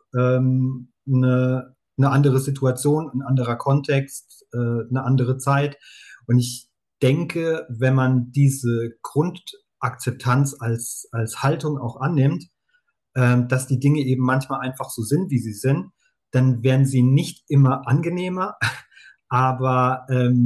eine andere Situation, ein anderer Kontext, eine andere Zeit. Und ich denke, wenn man diese Grundakzeptanz als Haltung auch annimmt, dass die Dinge eben manchmal einfach so sind, wie sie sind, dann werden sie nicht immer angenehmer, aber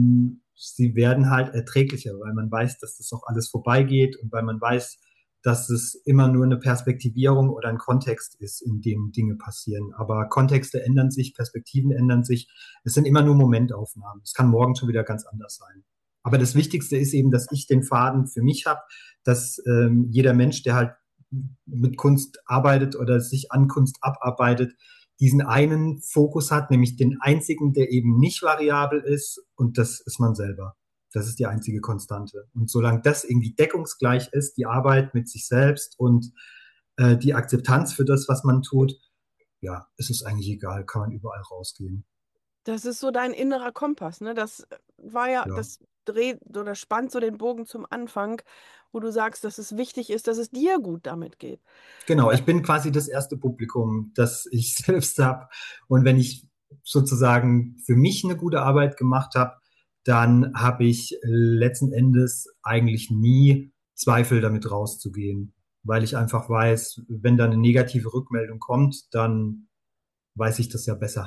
sie werden halt erträglicher, weil man weiß, dass das auch alles vorbeigeht und weil man weiß, dass es immer nur eine Perspektivierung oder ein Kontext ist, in dem Dinge passieren. Aber Kontexte ändern sich, Perspektiven ändern sich. Es sind immer nur Momentaufnahmen. Es kann morgen schon wieder ganz anders sein. Aber das Wichtigste ist eben, dass ich den Faden für mich habe, dass jeder Mensch, der halt mit Kunst arbeitet oder sich an Kunst abarbeitet, diesen einen Fokus hat, nämlich den einzigen, der eben nicht variabel ist, und das ist man selber. Das ist die einzige Konstante. Und solange das irgendwie deckungsgleich ist, die Arbeit mit sich selbst und die Akzeptanz für das, was man tut, ja, ist es eigentlich egal, kann man überall rausgehen. Das ist so dein innerer Kompass, ne? Das war ja, Ja. das dreht oder spannt so den Bogen zum Anfang, wo du sagst, dass es wichtig ist, dass es dir gut damit geht. Genau, ich bin quasi das erste Publikum, das ich selbst habe. Und wenn ich sozusagen für mich eine gute Arbeit gemacht habe, dann habe ich letzten Endes eigentlich nie Zweifel damit rauszugehen, weil ich einfach weiß, wenn da eine negative Rückmeldung kommt, dann weiß ich das ja besser.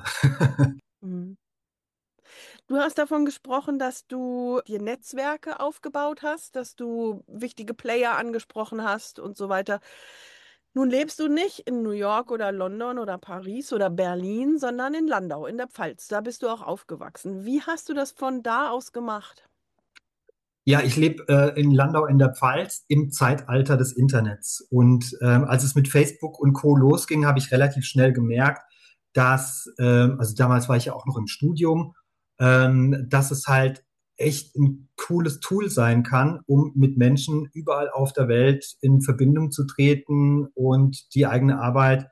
Mhm. Du hast davon gesprochen, dass du dir Netzwerke aufgebaut hast, dass du wichtige Player angesprochen hast und so weiter. Nun lebst du nicht in New York oder London oder Paris oder Berlin, sondern in Landau, in der Pfalz. Da bist du auch aufgewachsen. Wie hast du das von da aus gemacht? Ja, ich lebe in Landau in der Pfalz im Zeitalter des Internets. Und als es mit Facebook und Co. losging, habe ich relativ schnell gemerkt, dass, also damals war ich ja auch noch im Studium, dass es halt echt ein cooles Tool sein kann, um mit Menschen überall auf der Welt in Verbindung zu treten und die eigene Arbeit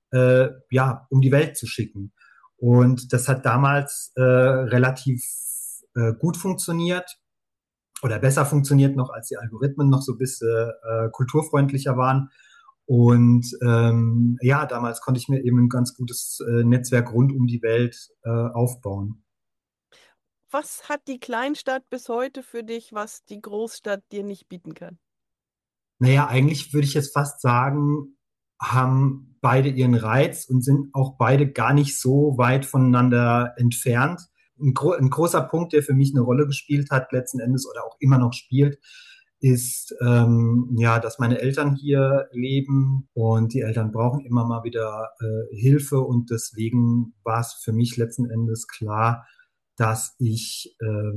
ja, um die Welt zu schicken. Und das hat damals relativ gut funktioniert oder besser funktioniert noch, als die Algorithmen noch so ein bisschen kulturfreundlicher waren. Und ja, damals konnte ich mir eben ein ganz gutes Netzwerk rund um die Welt aufbauen. Was hat die Kleinstadt bis heute für dich, was die Großstadt dir nicht bieten kann? Naja, eigentlich würde ich jetzt fast sagen, haben beide ihren Reiz und sind auch beide gar nicht so weit voneinander entfernt. Ein großer Punkt, der für mich eine Rolle gespielt hat, letzten Endes oder auch immer noch spielt, ist ja, dass meine Eltern hier leben und die Eltern brauchen immer mal wieder Hilfe und deswegen war es für mich letzten Endes klar, dass ich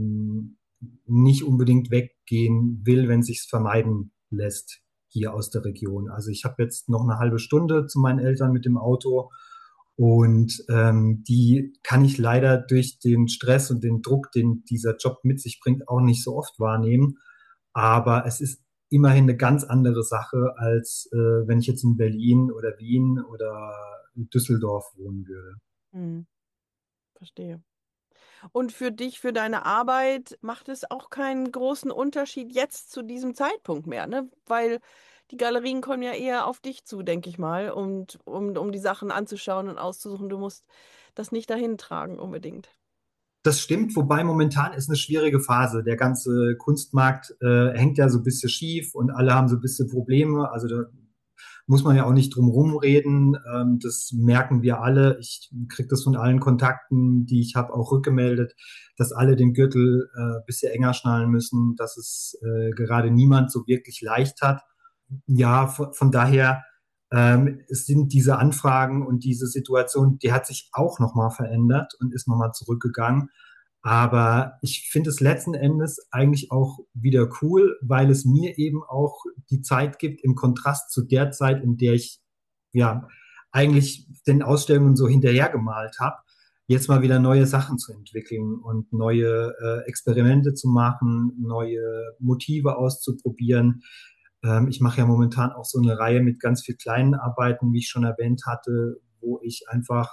nicht unbedingt weggehen will, wenn sich's vermeiden lässt hier aus der Region. Also ich habe jetzt noch eine halbe Stunde zu meinen Eltern mit dem Auto und die kann ich leider durch den Stress und den Druck, den dieser Job mit sich bringt, auch nicht so oft wahrnehmen. Aber es ist immerhin eine ganz andere Sache, als wenn ich jetzt in Berlin oder Wien oder Düsseldorf wohnen würde. Hm, verstehe. Und für dich, für deine Arbeit macht es auch keinen großen Unterschied jetzt zu diesem Zeitpunkt mehr, ne? Weil die Galerien kommen ja eher auf dich zu, denke ich mal, und um die Sachen anzuschauen und auszusuchen. Du musst das nicht dahin tragen unbedingt. Das stimmt, wobei momentan ist eine schwierige Phase. Der ganze Kunstmarkt hängt ja so ein bisschen schief und alle haben so ein bisschen Probleme. Also da muss man ja auch nicht drum rumreden. Das merken wir alle. Ich kriege das von allen Kontakten, die ich habe, auch rückgemeldet, dass alle den Gürtel ein bisschen enger schnallen müssen, dass es gerade niemand so wirklich leicht hat. Ja, von daher es sind diese Anfragen und diese Situation, die hat sich auch nochmal verändert und ist nochmal zurückgegangen. Aber ich finde es letzten Endes eigentlich auch wieder cool, weil es mir eben auch die Zeit gibt im Kontrast zu der Zeit, in der ich ja eigentlich den Ausstellungen so hinterhergemalt habe, jetzt mal wieder neue Sachen zu entwickeln und neue Experimente zu machen, neue Motive auszuprobieren. Ich mache ja momentan auch so eine Reihe mit ganz viel kleinen Arbeiten, wie ich schon erwähnt hatte, wo ich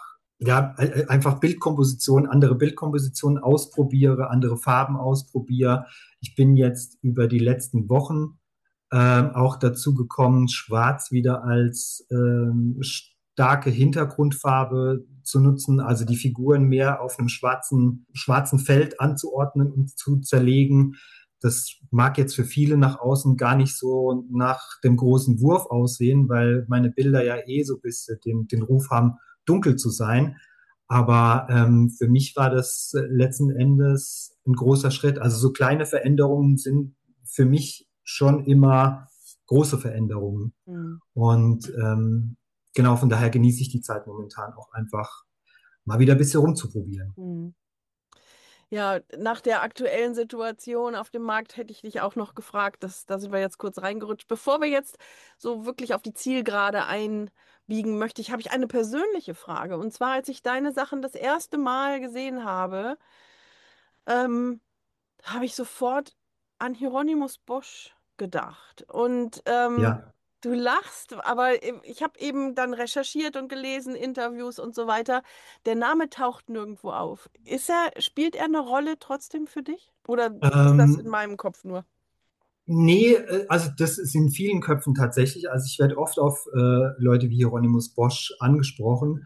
einfach andere Bildkompositionen ausprobiere, andere Farben ausprobiere. Ich bin jetzt über die letzten Wochen auch dazu gekommen, Schwarz wieder als starke Hintergrundfarbe zu nutzen, also die Figuren mehr auf einem schwarzen Feld anzuordnen und zu zerlegen. Das mag jetzt für viele nach außen gar nicht so nach dem großen Wurf aussehen, weil meine Bilder ja eh so ein bisschen den Ruf haben, dunkel zu sein. Aber für mich war das letzten Endes ein großer Schritt. Also so kleine Veränderungen sind für mich schon immer große Veränderungen. Hm. Und genau, von daher genieße ich die Zeit momentan auch einfach mal wieder ein bisschen rumzuprobieren. Hm. Ja, nach der aktuellen Situation auf dem Markt hätte ich dich auch noch gefragt, da sind wir jetzt kurz reingerutscht. Bevor wir jetzt so wirklich auf die Zielgerade einbiegen habe ich eine persönliche Frage. Und zwar, als ich deine Sachen das erste Mal gesehen habe, ähm, habe ich sofort an Hieronymus Bosch gedacht. Und Ja, du lachst, aber ich habe eben dann recherchiert und gelesen, Interviews und so weiter. Der Name taucht nirgendwo auf. Spielt er eine Rolle trotzdem für dich? Oder ist das in ähm, meinem Kopf nur? nee, also das ist in vielen Köpfen tatsächlich. Also ich werde oft auf Leute wie Hieronymus Bosch angesprochen,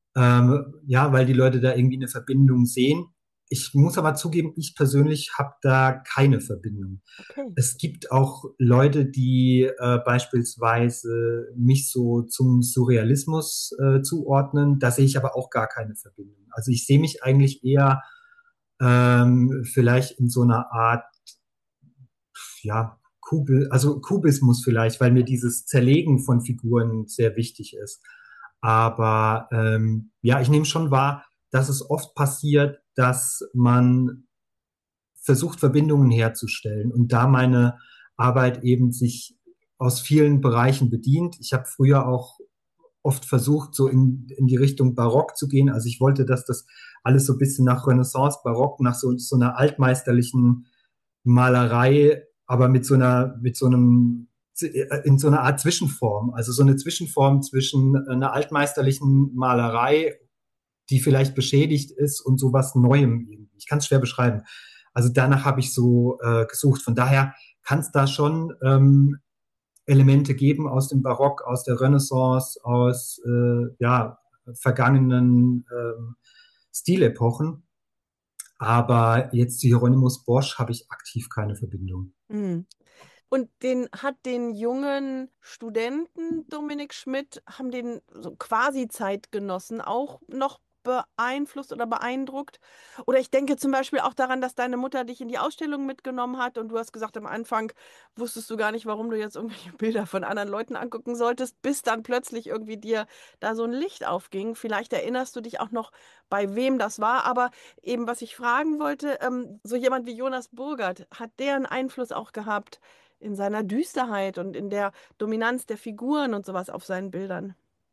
ja, weil die Leute da irgendwie eine Verbindung sehen. Ich muss aber zugeben, ich persönlich habe da keine Verbindung. Okay. Es gibt auch Leute, die beispielsweise mich so zum Surrealismus zuordnen. Da sehe ich aber auch gar keine Verbindung. Also ich sehe mich eigentlich eher vielleicht in so einer Art, ja, also Kubismus vielleicht, weil mir dieses Zerlegen von Figuren sehr wichtig ist. Aber ja, ich nehme schon wahr, dass es oft passiert, dass man versucht, Verbindungen herzustellen und da meine Arbeit eben sich aus vielen Bereichen bedient. Ich habe früher auch oft versucht, so in die Richtung Barock zu gehen. Also ich wollte, dass das alles so ein bisschen nach Renaissance, Barock, nach so einer altmeisterlichen Malerei, aber in so einer Art Zwischenform. Also so eine Zwischenform zwischen einer altmeisterlichen Malerei, die vielleicht beschädigt ist, und sowas Neuem irgendwie. Ich kann es schwer beschreiben. Also danach habe ich so gesucht. Von daher kann es da schon Elemente geben aus dem Barock, aus der Renaissance, aus ja, vergangenen Stilepochen. Aber jetzt zu Hieronymus Bosch habe ich aktiv keine Verbindung. Hm. Und den jungen Studenten Dominik Schmidt, haben den so quasi Zeitgenossen auch noch beeinflusst oder beeindruckt? Oder ich denke zum Beispiel auch daran, dass deine Mutter dich in die Ausstellung mitgenommen hat und du hast gesagt, am Anfang wusstest du gar nicht, warum du jetzt irgendwelche Bilder von anderen Leuten angucken solltest, bis dann plötzlich irgendwie dir da so ein Licht aufging. Vielleicht erinnerst du dich auch noch, bei wem das war, aber eben, was ich fragen wollte, so jemand wie Jonas Burgert, hat der einen Einfluss auch gehabt in seiner Düsterheit und in der Dominanz der Figuren und sowas auf seinen Bildern?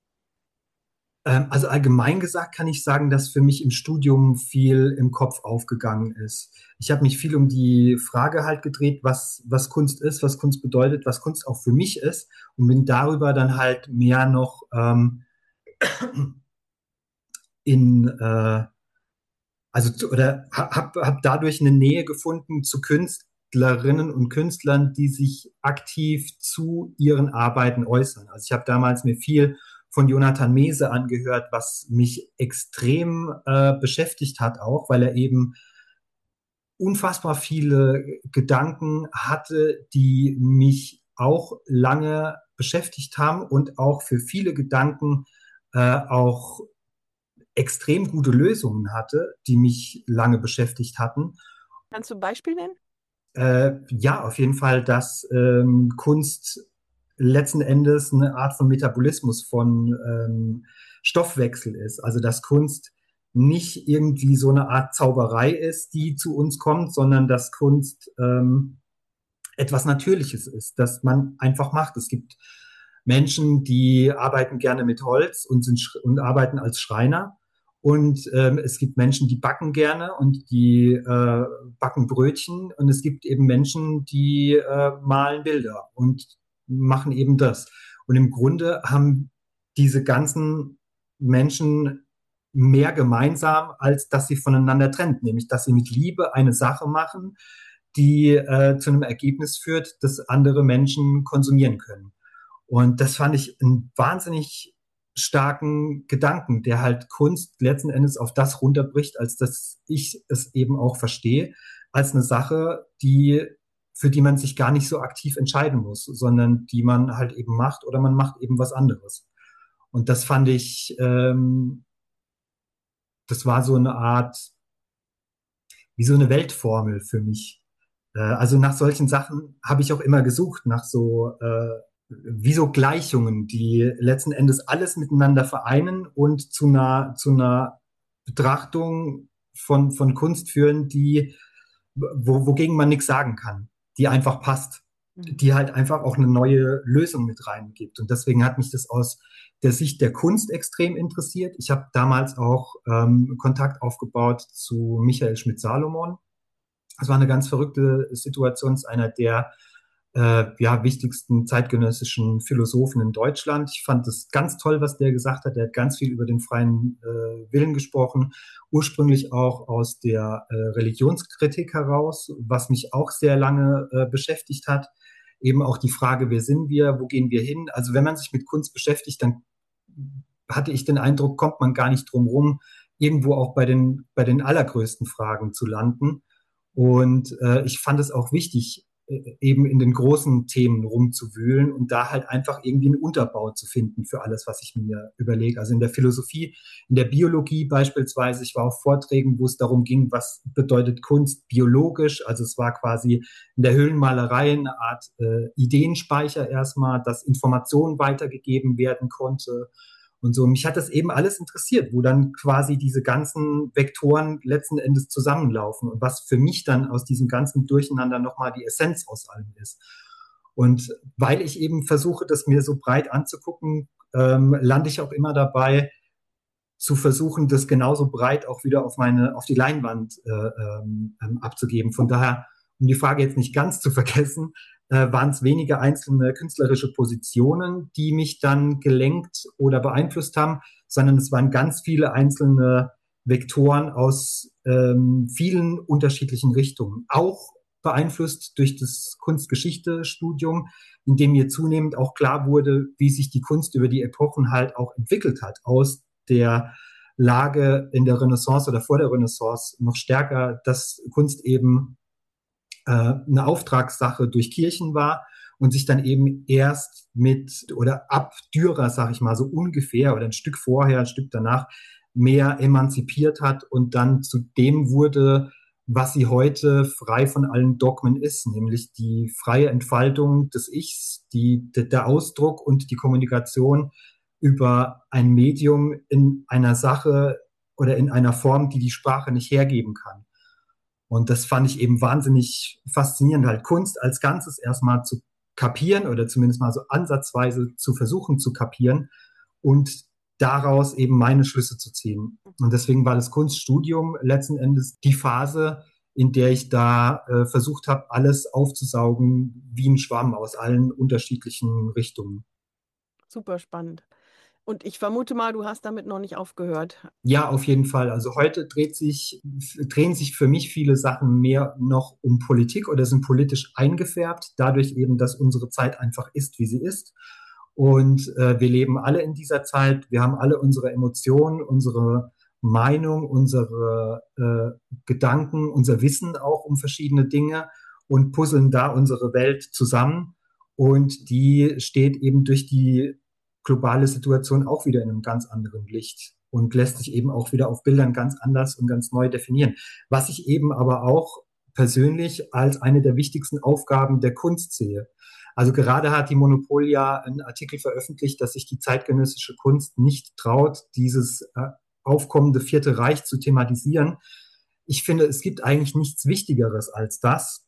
Also allgemein gesagt kann ich sagen, dass für mich im Studium viel im Kopf aufgegangen ist. Ich habe mich viel um die Frage halt gedreht, was Kunst ist, was Kunst bedeutet, was Kunst auch für mich ist, und bin darüber dann halt mehr noch in oder hab dadurch eine Nähe gefunden zu Künstlerinnen und Künstlern, die sich aktiv zu ihren Arbeiten äußern. Also ich habe damals mir viel von Jonathan Mese angehört, was mich extrem beschäftigt hat, auch weil er eben unfassbar viele Gedanken hatte, die mich auch lange beschäftigt haben und auch für viele Gedanken auch extrem gute Lösungen hatte, die mich lange beschäftigt hatten. Kannst du ein Beispiel nennen? Ja, auf jeden Fall, dass Kunst letzten Endes eine Art von Metabolismus von Stoffwechsel ist. Also dass Kunst nicht irgendwie so eine Art Zauberei ist, die zu uns kommt, sondern dass Kunst etwas Natürliches ist, das man einfach macht. Es gibt Menschen, die arbeiten gerne mit Holz und arbeiten als Schreiner. Und es gibt Menschen, die backen gerne und die backen Brötchen. Und es gibt eben Menschen, die malen Bilder und machen eben das. Und im Grunde haben diese ganzen Menschen mehr gemeinsam, als dass sie voneinander trennt, nämlich dass sie mit Liebe eine Sache machen, die zu einem Ergebnis führt, das andere Menschen konsumieren können. Und das fand ich einen wahnsinnig starken Gedanken, der halt Kunst letzten Endes auf das runterbricht, als dass ich es eben auch verstehe, als eine Sache, für die man sich gar nicht so aktiv entscheiden muss, sondern die man halt eben macht oder man macht eben was anderes. Und das fand ich, das war so eine Art, wie so eine Weltformel für mich. Also nach solchen Sachen habe ich auch immer gesucht, nach so wie so Gleichungen, die letzten Endes alles miteinander vereinen und zu einer Betrachtung von Kunst führen, wogegen man nichts sagen kann, die einfach passt, die halt einfach auch eine neue Lösung mit reingibt. Und deswegen hat mich das aus der Sicht der Kunst extrem interessiert. Ich habe damals auch Kontakt aufgebaut zu Michael Schmidt-Salomon. Das war eine ganz verrückte Situation. Das ist einer der ja, wichtigsten zeitgenössischen Philosophen in Deutschland. Ich fand das ganz toll, was der gesagt hat. Der hat ganz viel über den freien Willen gesprochen, ursprünglich auch aus der Religionskritik heraus, was mich auch sehr lange beschäftigt hat. Eben auch die Frage, wer sind wir, wo gehen wir hin? Also wenn man sich mit Kunst beschäftigt, dann hatte ich den Eindruck, kommt man gar nicht drum rum, irgendwo auch bei den allergrößten Fragen zu landen. Und ich fand es auch wichtig, eben in den großen Themen rumzuwühlen und da halt einfach irgendwie einen Unterbau zu finden für alles, was ich mir überlege. Also in der Philosophie, in der Biologie beispielsweise, ich war auf Vorträgen, wo es darum ging, was bedeutet Kunst biologisch. Also es war quasi in der Höhlenmalerei eine Art Ideenspeicher erstmal, dass Informationen weitergegeben werden konnte. Und so, mich hat das eben alles interessiert, wo dann quasi diese ganzen Vektoren letzten Endes zusammenlaufen und was für mich dann aus diesem ganzen Durcheinander nochmal die Essenz aus allem ist. Und weil ich eben versuche, das mir so breit anzugucken, lande ich auch immer dabei, zu versuchen, das genauso breit auch wieder auf die Leinwand abzugeben. Von daher, um die Frage jetzt nicht ganz zu vergessen, waren es wenige einzelne künstlerische Positionen, die mich dann gelenkt oder beeinflusst haben, sondern es waren ganz viele einzelne Vektoren aus vielen unterschiedlichen Richtungen. Auch beeinflusst durch das Kunstgeschichte-Studium, in dem mir zunehmend auch klar wurde, wie sich die Kunst über die Epochen halt auch entwickelt hat, aus der Lage in der Renaissance oder vor der Renaissance noch stärker, dass Kunst eben eine Auftragssache durch Kirchen war und sich dann eben erst mit oder ab Dürer, sag ich mal, so ungefähr oder ein Stück vorher, ein Stück danach mehr emanzipiert hat und dann zu dem wurde, was sie heute frei von allen Dogmen ist, nämlich die freie Entfaltung des Ichs, der Ausdruck und die Kommunikation über ein Medium in einer Sache oder in einer Form, die die Sprache nicht hergeben kann. Und das fand ich eben wahnsinnig faszinierend, halt Kunst als Ganzes erstmal zu kapieren oder zumindest mal so ansatzweise zu versuchen zu kapieren und daraus eben meine Schlüsse zu ziehen. Und deswegen war das Kunststudium letzten Endes die Phase, in der ich da versucht habe, alles aufzusaugen wie ein Schwamm aus allen unterschiedlichen Richtungen. Super spannend. Und ich vermute mal, du hast damit noch nicht aufgehört. Ja, auf jeden Fall. Also heute drehen sich für mich viele Sachen mehr noch um Politik oder sind politisch eingefärbt, dadurch eben, dass unsere Zeit einfach ist, wie sie ist. Und wir leben alle in dieser Zeit. Wir haben alle unsere Emotionen, unsere Meinung, unsere Gedanken, unser Wissen auch um verschiedene Dinge und puzzeln da unsere Welt zusammen. Und die steht eben durch die globale Situation auch wieder in einem ganz anderen Licht und lässt sich eben auch wieder auf Bildern ganz anders und ganz neu definieren. Was ich eben aber auch persönlich als eine der wichtigsten Aufgaben der Kunst sehe. Also gerade hat die Monopolia einen Artikel veröffentlicht, dass sich die zeitgenössische Kunst nicht traut, dieses aufkommende Vierte Reich zu thematisieren. Ich finde, es gibt eigentlich nichts Wichtigeres als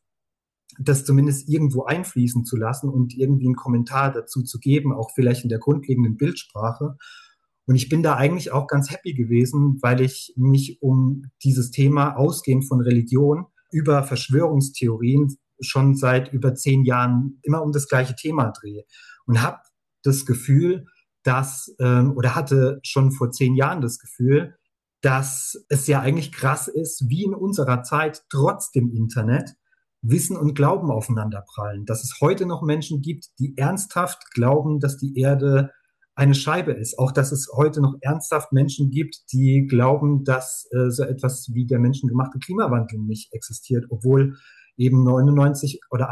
das zumindest irgendwo einfließen zu lassen und irgendwie einen Kommentar dazu zu geben, auch vielleicht in der grundlegenden Bildsprache. Und ich bin da eigentlich auch ganz happy gewesen, weil ich mich um dieses Thema ausgehend von Religion über Verschwörungstheorien schon seit über 10 Jahren immer um das gleiche Thema drehe und habe das Gefühl, dass oder hatte schon vor 10 Jahren das Gefühl, dass es ja eigentlich krass ist, wie in unserer Zeit trotz dem Internet Wissen und Glauben aufeinanderprallen. Dass es heute noch Menschen gibt, die ernsthaft glauben, dass die Erde eine Scheibe ist. Auch dass es heute noch ernsthaft Menschen gibt, die glauben, dass so etwas wie der menschengemachte Klimawandel nicht existiert, obwohl eben 99 oder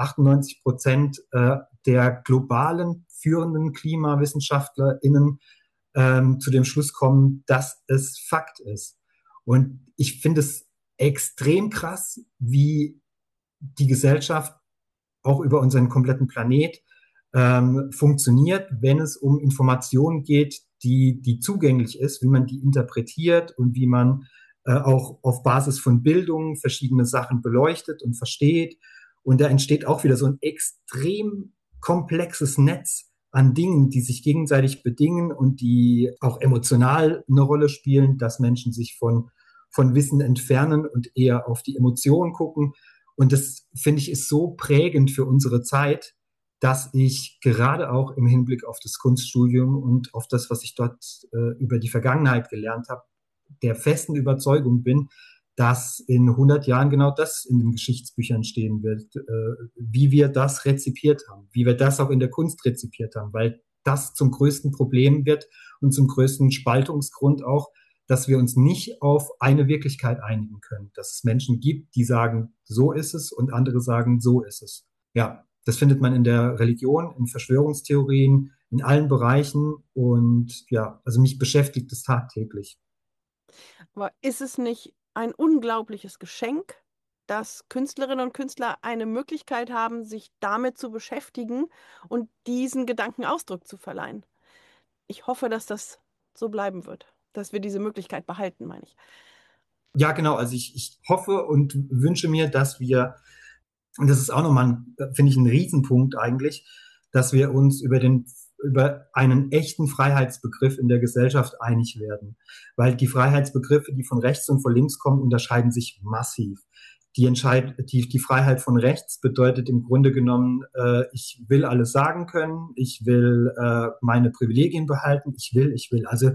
98% der globalen führenden KlimawissenschaftlerInnen zu dem Schluss kommen, dass es Fakt ist. Und ich finde es extrem krass, wie die Gesellschaft auch über unseren kompletten Planet funktioniert, wenn es um Informationen geht, die zugänglich ist, wie man die interpretiert und wie man auch auf Basis von Bildung verschiedene Sachen beleuchtet und versteht. Und da entsteht auch wieder so ein extrem komplexes Netz an Dingen, die sich gegenseitig bedingen und die auch emotional eine Rolle spielen, dass Menschen sich von Wissen entfernen und eher auf die Emotionen gucken. Und das, finde ich, ist so prägend für unsere Zeit, dass ich gerade auch im Hinblick auf das Kunststudium und auf das, was ich dort über die Vergangenheit gelernt habe, der festen Überzeugung bin, dass in 100 Jahren genau das in den Geschichtsbüchern stehen wird, wie wir das rezipiert haben, wie wir das auch in der Kunst rezipiert haben, weil das zum größten Problem wird und zum größten Spaltungsgrund auch, dass wir uns nicht auf eine Wirklichkeit einigen können, dass es Menschen gibt, die sagen, so ist es und andere sagen, so ist es. Ja, das findet man in der Religion, in Verschwörungstheorien, in allen Bereichen und ja, also mich beschäftigt es tagtäglich. Aber ist es nicht ein unglaubliches Geschenk, dass Künstlerinnen und Künstler eine Möglichkeit haben, sich damit zu beschäftigen und diesen Gedanken Ausdruck zu verleihen? Ich hoffe, dass das so bleiben wird, dass wir diese Möglichkeit behalten, meine ich. Ja, genau, also ich hoffe und wünsche mir, dass wir, und das ist auch nochmal, finde ich, ein Riesenpunkt eigentlich, dass wir uns über einen echten Freiheitsbegriff in der Gesellschaft einig werden. Weil die Freiheitsbegriffe, die von rechts und von links kommen, unterscheiden sich massiv. Die Freiheit von rechts bedeutet im Grunde genommen, ich will alles sagen können, ich will meine Privilegien behalten, ich will. Also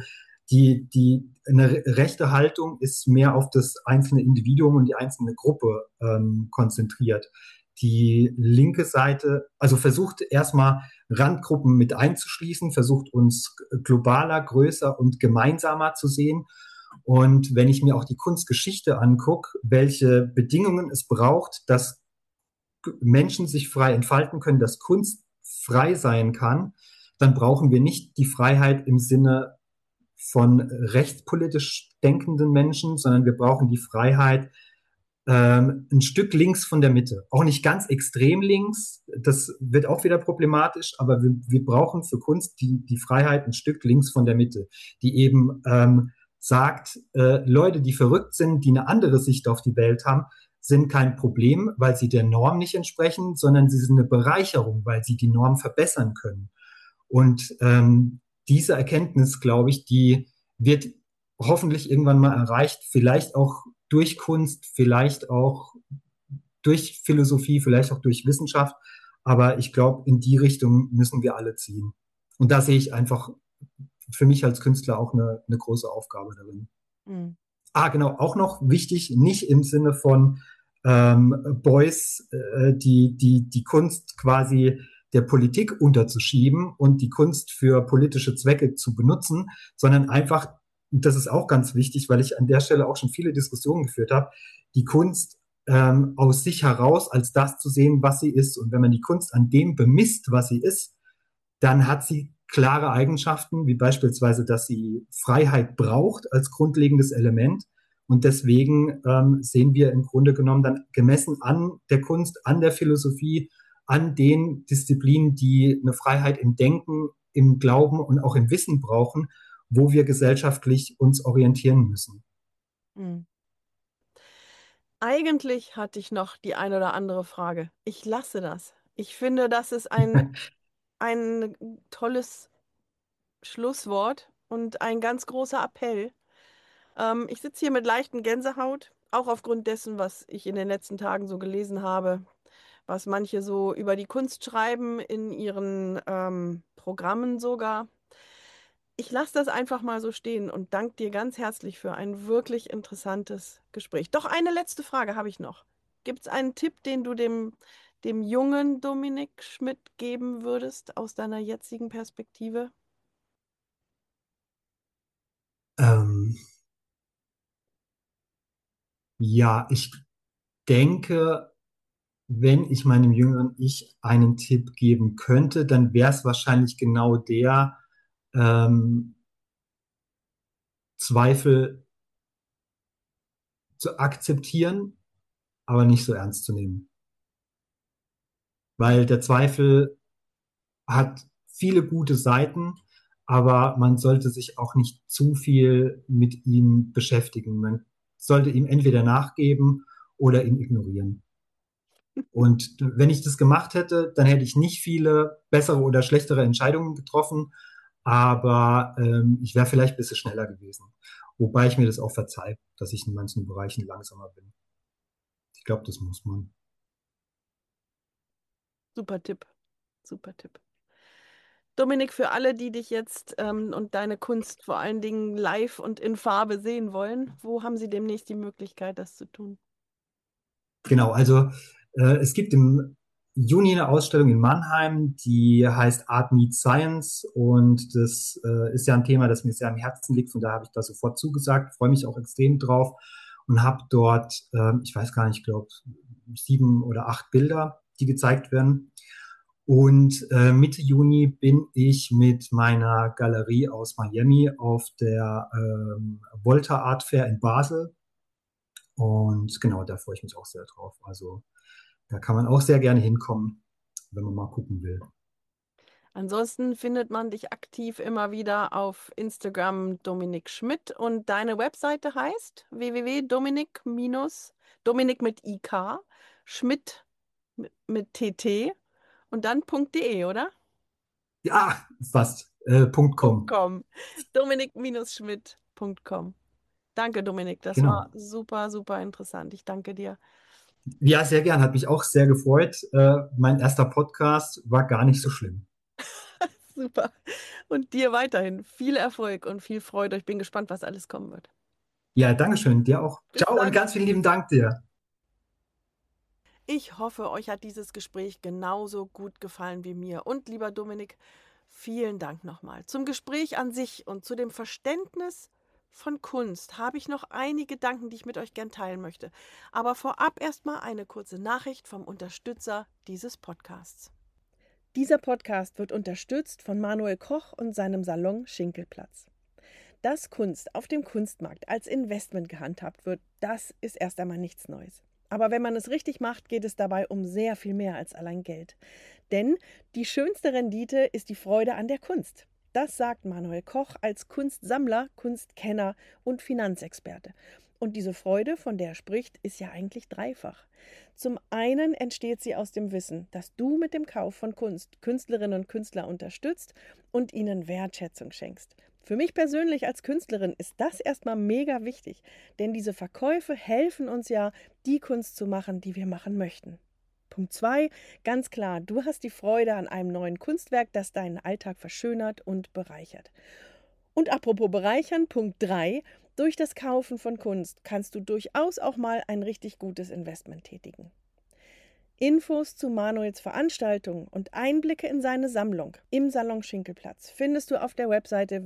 eine rechte Haltung ist mehr auf das einzelne Individuum und die einzelne Gruppe konzentriert. Die linke Seite, also versucht erstmal Randgruppen mit einzuschließen, versucht uns globaler, größer und gemeinsamer zu sehen. Und wenn ich mir auch die Kunstgeschichte angucke, welche Bedingungen es braucht, dass Menschen sich frei entfalten können, dass Kunst frei sein kann, dann brauchen wir nicht die Freiheit im Sinne von rechtspolitisch denkenden Menschen, sondern wir brauchen die Freiheit ein Stück links von der Mitte. Auch nicht ganz extrem links, das wird auch wieder problematisch, aber wir brauchen für Kunst die Freiheit ein Stück links von der Mitte, die eben sagt, Leute, die verrückt sind, die eine andere Sicht auf die Welt haben, sind kein Problem, weil sie der Norm nicht entsprechen, sondern sie sind eine Bereicherung, weil sie die Norm verbessern können. Und diese Erkenntnis, glaube ich, die wird hoffentlich irgendwann mal erreicht, vielleicht auch durch Kunst, vielleicht auch durch Philosophie, vielleicht auch durch Wissenschaft. Aber ich glaube, in die Richtung müssen wir alle ziehen. Und da sehe ich einfach für mich als Künstler auch eine große Aufgabe darin. Hm. Ah, genau, auch noch wichtig, nicht im Sinne von Beuys, die Kunst quasi der Politik unterzuschieben und die Kunst für politische Zwecke zu benutzen, sondern einfach, das ist auch ganz wichtig, weil ich an der Stelle auch schon viele Diskussionen geführt habe, die Kunst aus sich heraus als das zu sehen, was sie ist. Und wenn man die Kunst an dem bemisst, was sie ist, dann hat sie klare Eigenschaften, wie beispielsweise, dass sie Freiheit braucht als grundlegendes Element. Und deswegen sehen wir im Grunde genommen dann gemessen an der Kunst, an der Philosophie, an den Disziplinen, die eine Freiheit im Denken, im Glauben und auch im Wissen brauchen, wo wir gesellschaftlich uns orientieren müssen. Hm. Eigentlich hatte ich noch die eine oder andere Frage. Ich lasse das. Ich finde, das ist ein tolles Schlusswort. und ein ganz großer Appell. Ich sitze hier mit leichten Gänsehaut, auch aufgrund dessen, was ich in den letzten Tagen so gelesen habe, was manche so über die Kunst schreiben in ihren Programmen sogar. Ich lasse das einfach mal so stehen und danke dir ganz herzlich für ein wirklich interessantes Gespräch. Doch eine letzte Frage habe ich noch. Gibt es einen Tipp, den du dem jungen Dominik Schmidt geben würdest aus deiner jetzigen Perspektive? Ähm, ja, ich denke, wenn ich meinem jüngeren Ich einen Tipp geben könnte, dann wäre es wahrscheinlich genau der, ähm, Zweifel zu akzeptieren, aber nicht so ernst zu nehmen. Weil der Zweifel hat viele gute Seiten, aber man sollte sich auch nicht zu viel mit ihm beschäftigen. Man sollte ihm entweder nachgeben oder ihn ignorieren. Und wenn ich das gemacht hätte, dann hätte ich nicht viele bessere oder schlechtere Entscheidungen getroffen, aber ich wäre vielleicht ein bisschen schneller gewesen. Wobei ich mir das auch verzeihe, dass ich in manchen Bereichen langsamer bin. Ich glaube, das muss man. Super Tipp, super Tipp. Dominik, für alle, die dich jetzt und deine Kunst vor allen Dingen live und in Farbe sehen wollen, wo haben sie demnächst die Möglichkeit, das zu tun? Genau, also es gibt im Juni eine Ausstellung in Mannheim, die heißt Art Meets Science und das ist ja ein Thema, das mir sehr am Herzen liegt, von daher habe ich da sofort zugesagt, freue mich auch extrem drauf und habe dort, ich weiß gar nicht, ich glaube 7 oder 8 Bilder, die gezeigt werden. Und Mitte Juni bin ich mit meiner Galerie aus Miami auf der Volta Art Fair in Basel und genau, da freue ich mich auch sehr drauf. Also da kann man auch sehr gerne hinkommen, wenn man mal gucken will. Ansonsten findet man dich aktiv immer wieder auf Instagram Dominik Schmidt und deine Webseite heißt www.dominik- Dominik mit IK, Schmidt mit TT und dann .de, oder? Ja, fast. .com. .com. Dominik-schmidt.com. Danke, Dominik. Das war Genau. super, super interessant. Ich danke dir. Ja, sehr gern. Hat mich auch sehr gefreut. Mein erster Podcast war gar nicht so schlimm. Super. Und dir weiterhin viel Erfolg und viel Freude. Ich bin gespannt, was alles kommen wird. Ja, Dankeschön. Dir auch. Bis Ciao und dann. ganz vielen lieben Dank dir. Ich hoffe, euch hat dieses Gespräch genauso gut gefallen wie mir. Und lieber Dominik, vielen Dank nochmal. Zum Gespräch an sich und zu dem Verständnis von Kunst habe ich noch einige Gedanken, die ich mit euch gern teilen möchte. Aber vorab erstmal eine kurze Nachricht vom Unterstützer dieses Podcasts. Dieser Podcast wird unterstützt von Manuel Koch und seinem Salon Schinkelplatz. Dass Kunst auf dem Kunstmarkt als Investment gehandhabt wird, das ist erst einmal nichts Neues. Aber wenn man es richtig macht, geht es dabei um sehr viel mehr als allein Geld. Denn die schönste Rendite ist die Freude an der Kunst. Das sagt Manuel Koch als Kunstsammler, Kunstkenner und Finanzexperte. Und diese Freude, von der er spricht, ist ja eigentlich dreifach. Zum einen entsteht sie aus dem Wissen, dass du mit dem Kauf von Kunst Künstlerinnen und Künstler unterstützt und ihnen Wertschätzung schenkst. Für mich persönlich als Künstlerin ist das erstmal mega wichtig, denn diese Verkäufe helfen uns ja, die Kunst zu machen, die wir machen möchten. Punkt 2, ganz klar, du hast die Freude an einem neuen Kunstwerk, das deinen Alltag verschönert und bereichert. Und apropos bereichern, Punkt 3, durch das Kaufen von Kunst kannst du durchaus auch mal ein richtig gutes Investment tätigen. Infos zu Manuels Veranstaltungen und Einblicke in seine Sammlung im Salon Schinkelplatz findest du auf der Webseite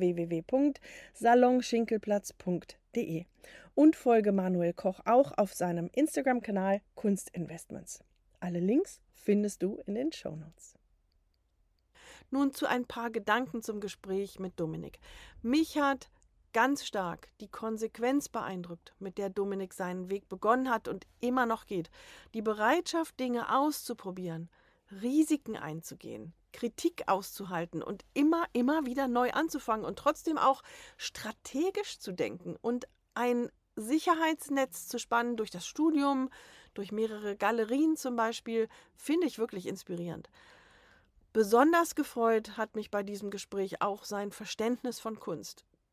www.salonschinkelplatz.de und folge Manuel Koch auch auf seinem Instagram-Kanal Kunstinvestments. Alle Links findest du in den Shownotes. Nun zu ein paar Gedanken zum Gespräch mit Dominik. Mich hat ganz stark die Konsequenz beeindruckt, mit der Dominik seinen Weg begonnen hat und immer noch geht. Die Bereitschaft, Dinge auszuprobieren, Risiken einzugehen, Kritik auszuhalten und immer wieder neu anzufangen und trotzdem auch strategisch zu denken und ein Sicherheitsnetz zu spannen durch das Studium, durch mehrere Galerien zum Beispiel, finde ich wirklich inspirierend. Besonders gefreut hat mich bei diesem Gespräch auch sein Verständnis von Kunst.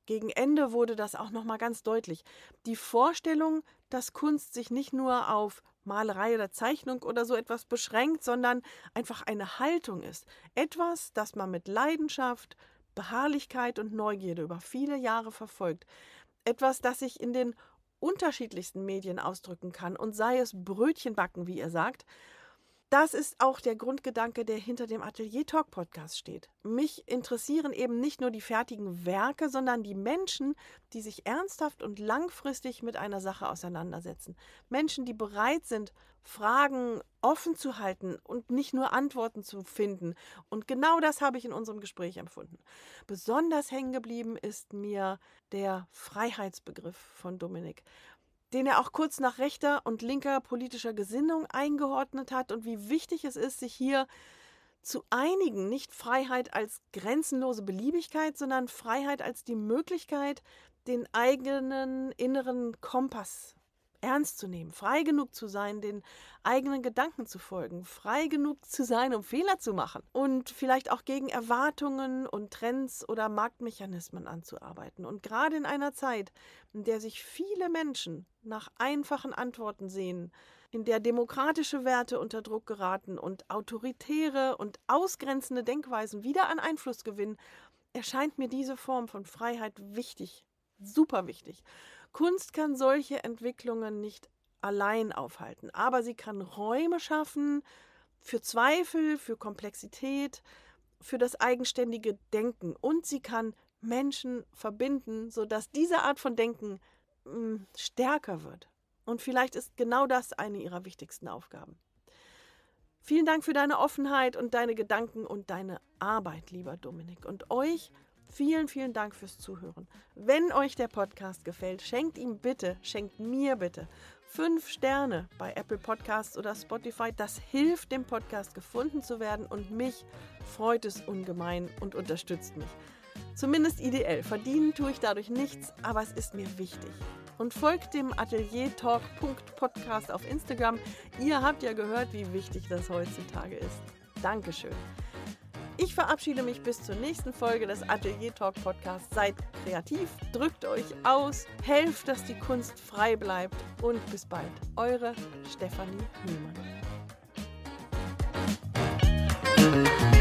Gegen Ende wurde das auch nochmal ganz deutlich. Die Vorstellung, dass Kunst sich nicht nur auf Malerei oder Zeichnung oder so etwas beschränkt, sondern einfach eine Haltung ist. Etwas, das man mit Leidenschaft, Beharrlichkeit und Neugierde über viele Jahre verfolgt. Etwas, das sich in den unterschiedlichsten Medien ausdrücken kann und sei es Brötchenbacken, wie ihr sagt. Das ist auch der Grundgedanke, der hinter dem Atelier Talk Podcast steht. Mich interessieren eben nicht nur die fertigen Werke, sondern die Menschen, die sich ernsthaft und langfristig mit einer Sache auseinandersetzen. Menschen, die bereit sind, Fragen offen zu halten und nicht nur Antworten zu finden. Und genau das habe ich in unserem Gespräch empfunden. Besonders hängen geblieben ist mir der Freiheitsbegriff von Dominik, den er auch kurz nach rechter und linker politischer Gesinnung eingeordnet hat und wie wichtig es ist, sich hier zu einigen. Nicht Freiheit als grenzenlose Beliebigkeit, sondern Freiheit als die Möglichkeit, den eigenen inneren Kompass ernst zu nehmen, frei genug zu sein, den eigenen Gedanken zu folgen, frei genug zu sein, um Fehler zu machen und vielleicht auch gegen Erwartungen und Trends oder Marktmechanismen anzuarbeiten. Und gerade in einer Zeit, in der sich viele Menschen nach einfachen Antworten sehen, in der demokratische Werte unter Druck geraten und autoritäre und ausgrenzende Denkweisen wieder an Einfluss gewinnen, erscheint mir diese Form von Freiheit wichtig, super wichtig. Kunst kann solche Entwicklungen nicht allein aufhalten, aber sie kann Räume schaffen für Zweifel, für Komplexität, für das eigenständige Denken und sie kann Menschen verbinden, sodass diese Art von Denken stärker wird. Und vielleicht ist genau das eine ihrer wichtigsten Aufgaben. Vielen Dank für deine Offenheit und deine Gedanken und deine Arbeit, lieber Dominik. Und euch vielen, vielen Dank fürs Zuhören. Wenn euch der Podcast gefällt, schenkt mir bitte 5 Sterne bei Apple Podcasts oder Spotify. Das hilft dem Podcast gefunden zu werden und mich freut es ungemein und unterstützt mich. Zumindest ideell. Verdienen tue ich dadurch nichts, aber es ist mir wichtig. Und folgt dem ateliertalk.podcast auf Instagram. Ihr habt ja gehört, wie wichtig das heutzutage ist. Dankeschön. Ich verabschiede mich bis zur nächsten Folge des Atelier Talk Podcasts. Seid kreativ, drückt euch aus, helft, dass die Kunst frei bleibt und bis bald. Eure Stefanie Hühlmann.